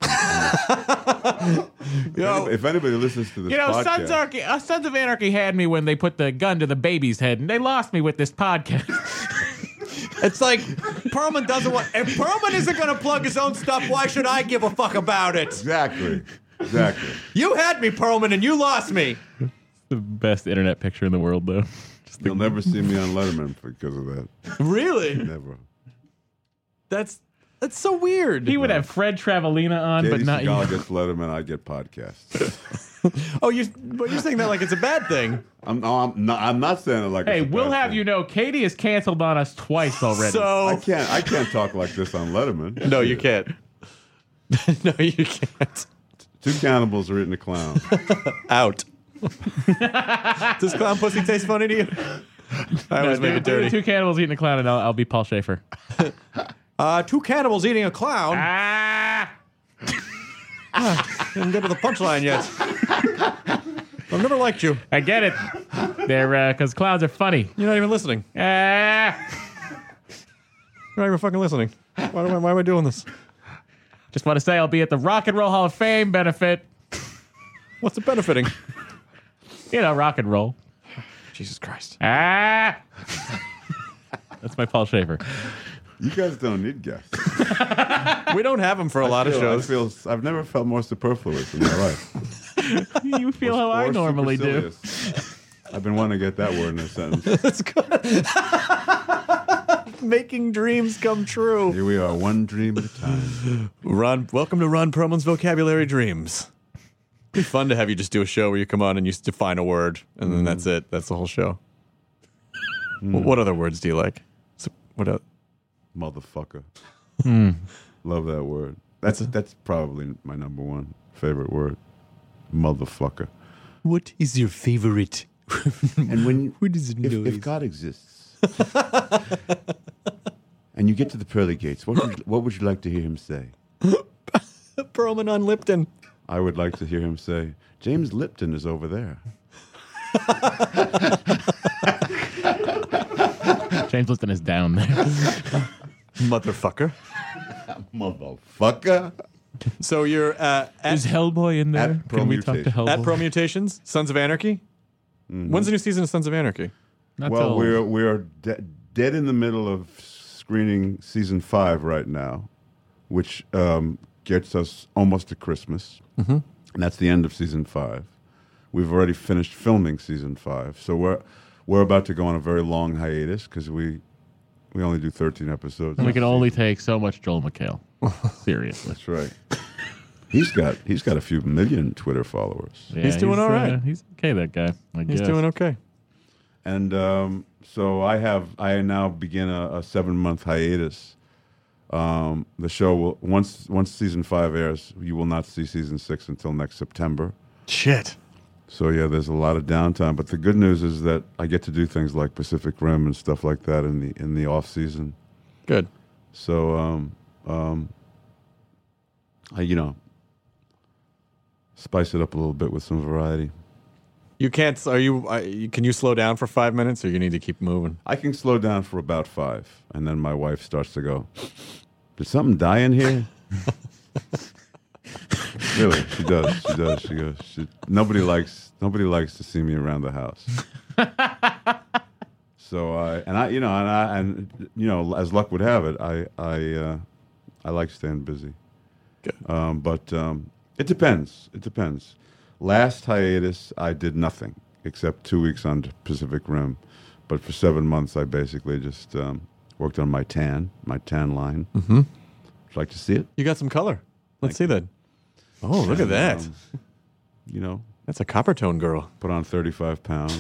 if, Yo. anybody, if anybody listens to this You know, podcast, Sons, Archy, uh, Sons of Anarchy had me when they put the gun to the baby's head, and they lost me with this podcast. It's like Perlman doesn't want. If Perlman isn't going to plug his own stuff, why should I give a fuck about it? exactly, exactly. You had me, Perlman, and you lost me. The best internet picture in the world, though. Just the- You'll never see me on Letterman because of that. Really? Never. That's that's so weird. He would have Fred Travalina on, Katie but not Seagal you. gets Letterman. I get podcasts. Oh, you but you're saying that like it's a bad thing. I'm, no, I'm not. I'm not saying it like. Hey, it's a we'll bad have thing. you know, Katie has canceled on us twice already. So I can't. I can't talk like this on Letterman. no, you can't. No, you can't. Two cannibals are eating a clown. Out. Does clown pussy taste funny to you? I No, always make do- it do dirty. Two cannibals eating a clown, and I'll, I'll be Paul Schaefer. Uh, two cannibals eating a clown. Ah! Didn't get to the punchline yet. I've never liked you. I get it. They're because clowns are funny. You're not even listening. Ah! You're not even fucking listening. Why, do I, why am I doing this? Just want to say I'll be at the Rock and Roll Hall of Fame benefit. What's it benefiting? You know, rock and roll. Jesus Christ. Ah! That's my Paul Schaefer. You guys don't need guests. We don't have them for a lot of I shows. feel, I've never felt more superfluous in my life. You feel how I Or normally do. supercilious. I've been wanting to get that word in a sentence. That's good. Making dreams come true. Here we are, one dream at a time. Ron, welcome to Ron Perlman's Vocabulary Dreams. It'd be fun to have you just do a show where you come on and you just define a word, and then that's it. That's the whole show. Wh- What other words do you like? So, what else? Motherfucker. Hmm. Love that word. That's that's probably my number one favorite word. Motherfucker. What is your favorite? And when What is it if, noise? if God exists, and you get to the pearly gates, what would, what would you like to hear him say? Perlman on Lipton. I would like to hear him say, James Lipton is over there. James Liston is down there. Motherfucker. Motherfucker. So you're uh, at, Is Hellboy in there? At Can we talk to Promutation. Hellboy? at Pro Mutations, Sons of Anarchy. Mm-hmm. When's the new season of Sons of Anarchy? Not Well, till- we're we're de- dead in the middle of screening season five right now, which um, gets us almost to Christmas, mm-hmm. and that's the end of season five. We've already finished filming season five, so we're we're about to go on a very long hiatus because we we only do thirteen episodes. we a can only season. take so much Joel McHale. Seriously. That's right. He's got he's got a few million Twitter followers, Yeah, He's doing all right. uh, he's okay, that guy. I He's guess. doing okay. and um, so I have I now begin a, a seven month hiatus. Um, the show will once once season five airs, you will not see season six until next September. Shit. So yeah, there's a lot of downtime. But the good news is that I get to do things like Pacific Rim and stuff like that in the in the off season. Good. So um, um, I you know spice it up a little bit with some variety. You can't. Are you? Uh, you- can you slow down for five minutes, or you need to keep moving? I can slow down for about five, and then my wife starts to go, "Did something die in here?" Really, she does. She does. She goes. She, nobody likes. Nobody likes to see me around the house. So I and I, you know, and I and you know, as luck would have it, I I uh, I like staying busy. Good. Um, but um, it depends. It depends. Last hiatus, I did nothing except two weeks on Pacific Rim. But for seven months, I basically just um, worked on my tan, my tan line. Mm-hmm. Would you like to see it? You got some color. Let's Thank see you. that. Oh, look at And, that. um, you know, That's a copper tone girl. put on thirty-five pounds.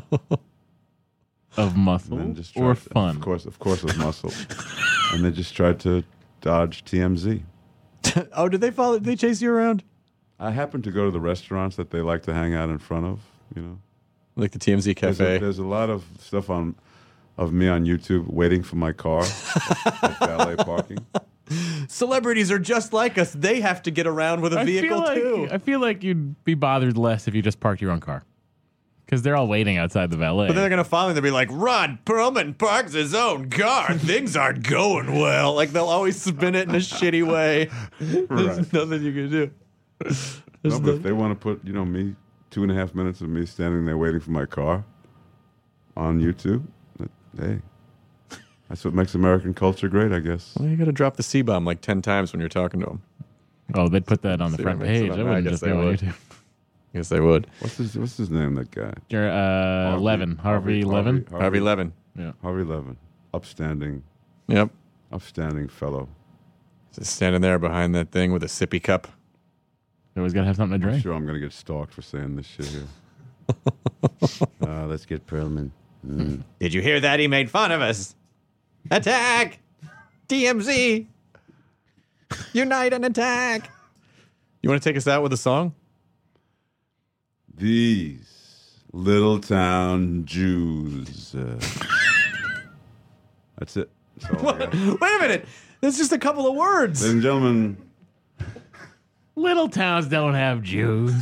Of muscle And then just or tried to- fun? Of course, of course, of muscle. And then just tried to dodge T M Z. Oh, did they follow? Did they chase you around? I happen to go to the restaurants that they like to hang out in front of. You know, Like the T M Z there's a, cafe. there's a lot of stuff on of me on YouTube waiting for my car at valet parking. Celebrities are just like us. They have to get around with a I vehicle feel like, too. I feel like you'd be bothered less if you just parked your own car. Because they're all waiting outside the valet. But then they're gonna follow me. They'll be like, "Rod Perlman parks his own car. Things aren't going well." Like they'll always spin it in a shitty way. There's Right. nothing you can do. No, but if they want to put, you know, me, two and a half minutes of me standing there waiting for my car on YouTube, that- hey, that's what makes American culture great, I guess. Well, you got to drop the C bomb like ten times when you're talking to them. oh, they'd put that on the See front what makes it page. up. I I wouldn't guess just they go on would. YouTube. Yes, they would. What's his What's his name? That guy. You're, uh, Harvey- Levin. Harvey, Levin. Harvey, Harvey Levin. Yeah. Harvey Levin, upstanding, Yep. upstanding fellow. Just standing there behind that thing with a sippy cup. You always got to have something to I'm drink. sure I'm gonna get stalked for saying this shit here. uh, let's get Perlman. Mm. Did you hear that? He made fun of us. Attack! T M Z! Unite and attack! You want to take us out with a song? These little town Jews. Uh, that's it. That's all I got. Wait a minute! That's just a couple of words. Ladies and gentlemen, Little towns don't have Jews.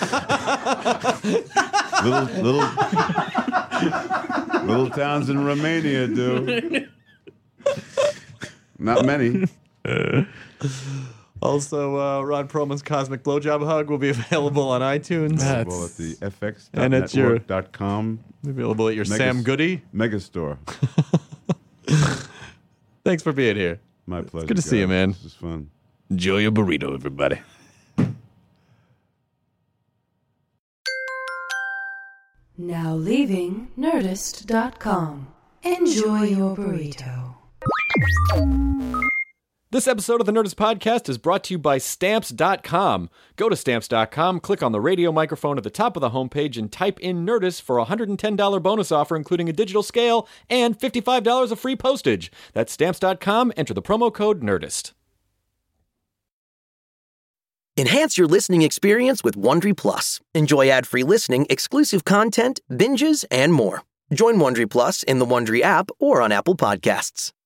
little little little towns in Romania do. Not many. Also, uh, Rod Perlman's Cosmic Blowjob Hug will be available on iTunes. Yeah. Available at the f x And it's your- dot com Available at your Megas- Sam Goody. megastore. Thanks for being here. My pleasure. good to see you, guys. man. This was fun. Enjoy your burrito, everybody. Now leaving Nerdist dot com. Enjoy your burrito. This episode of the Nerdist Podcast is brought to you by Stamps dot com. Go to Stamps dot com, click on the radio microphone at the top of the homepage, and type in Nerdist for a one hundred ten dollars bonus offer, including a digital scale and fifty-five dollars of free postage. That's Stamps dot com. Enter the promo code NERDIST. Enhance your listening experience with Wondery Plus. Enjoy ad-free listening, exclusive content, binges, and more. Join Wondery Plus in the Wondery app or on Apple Podcasts.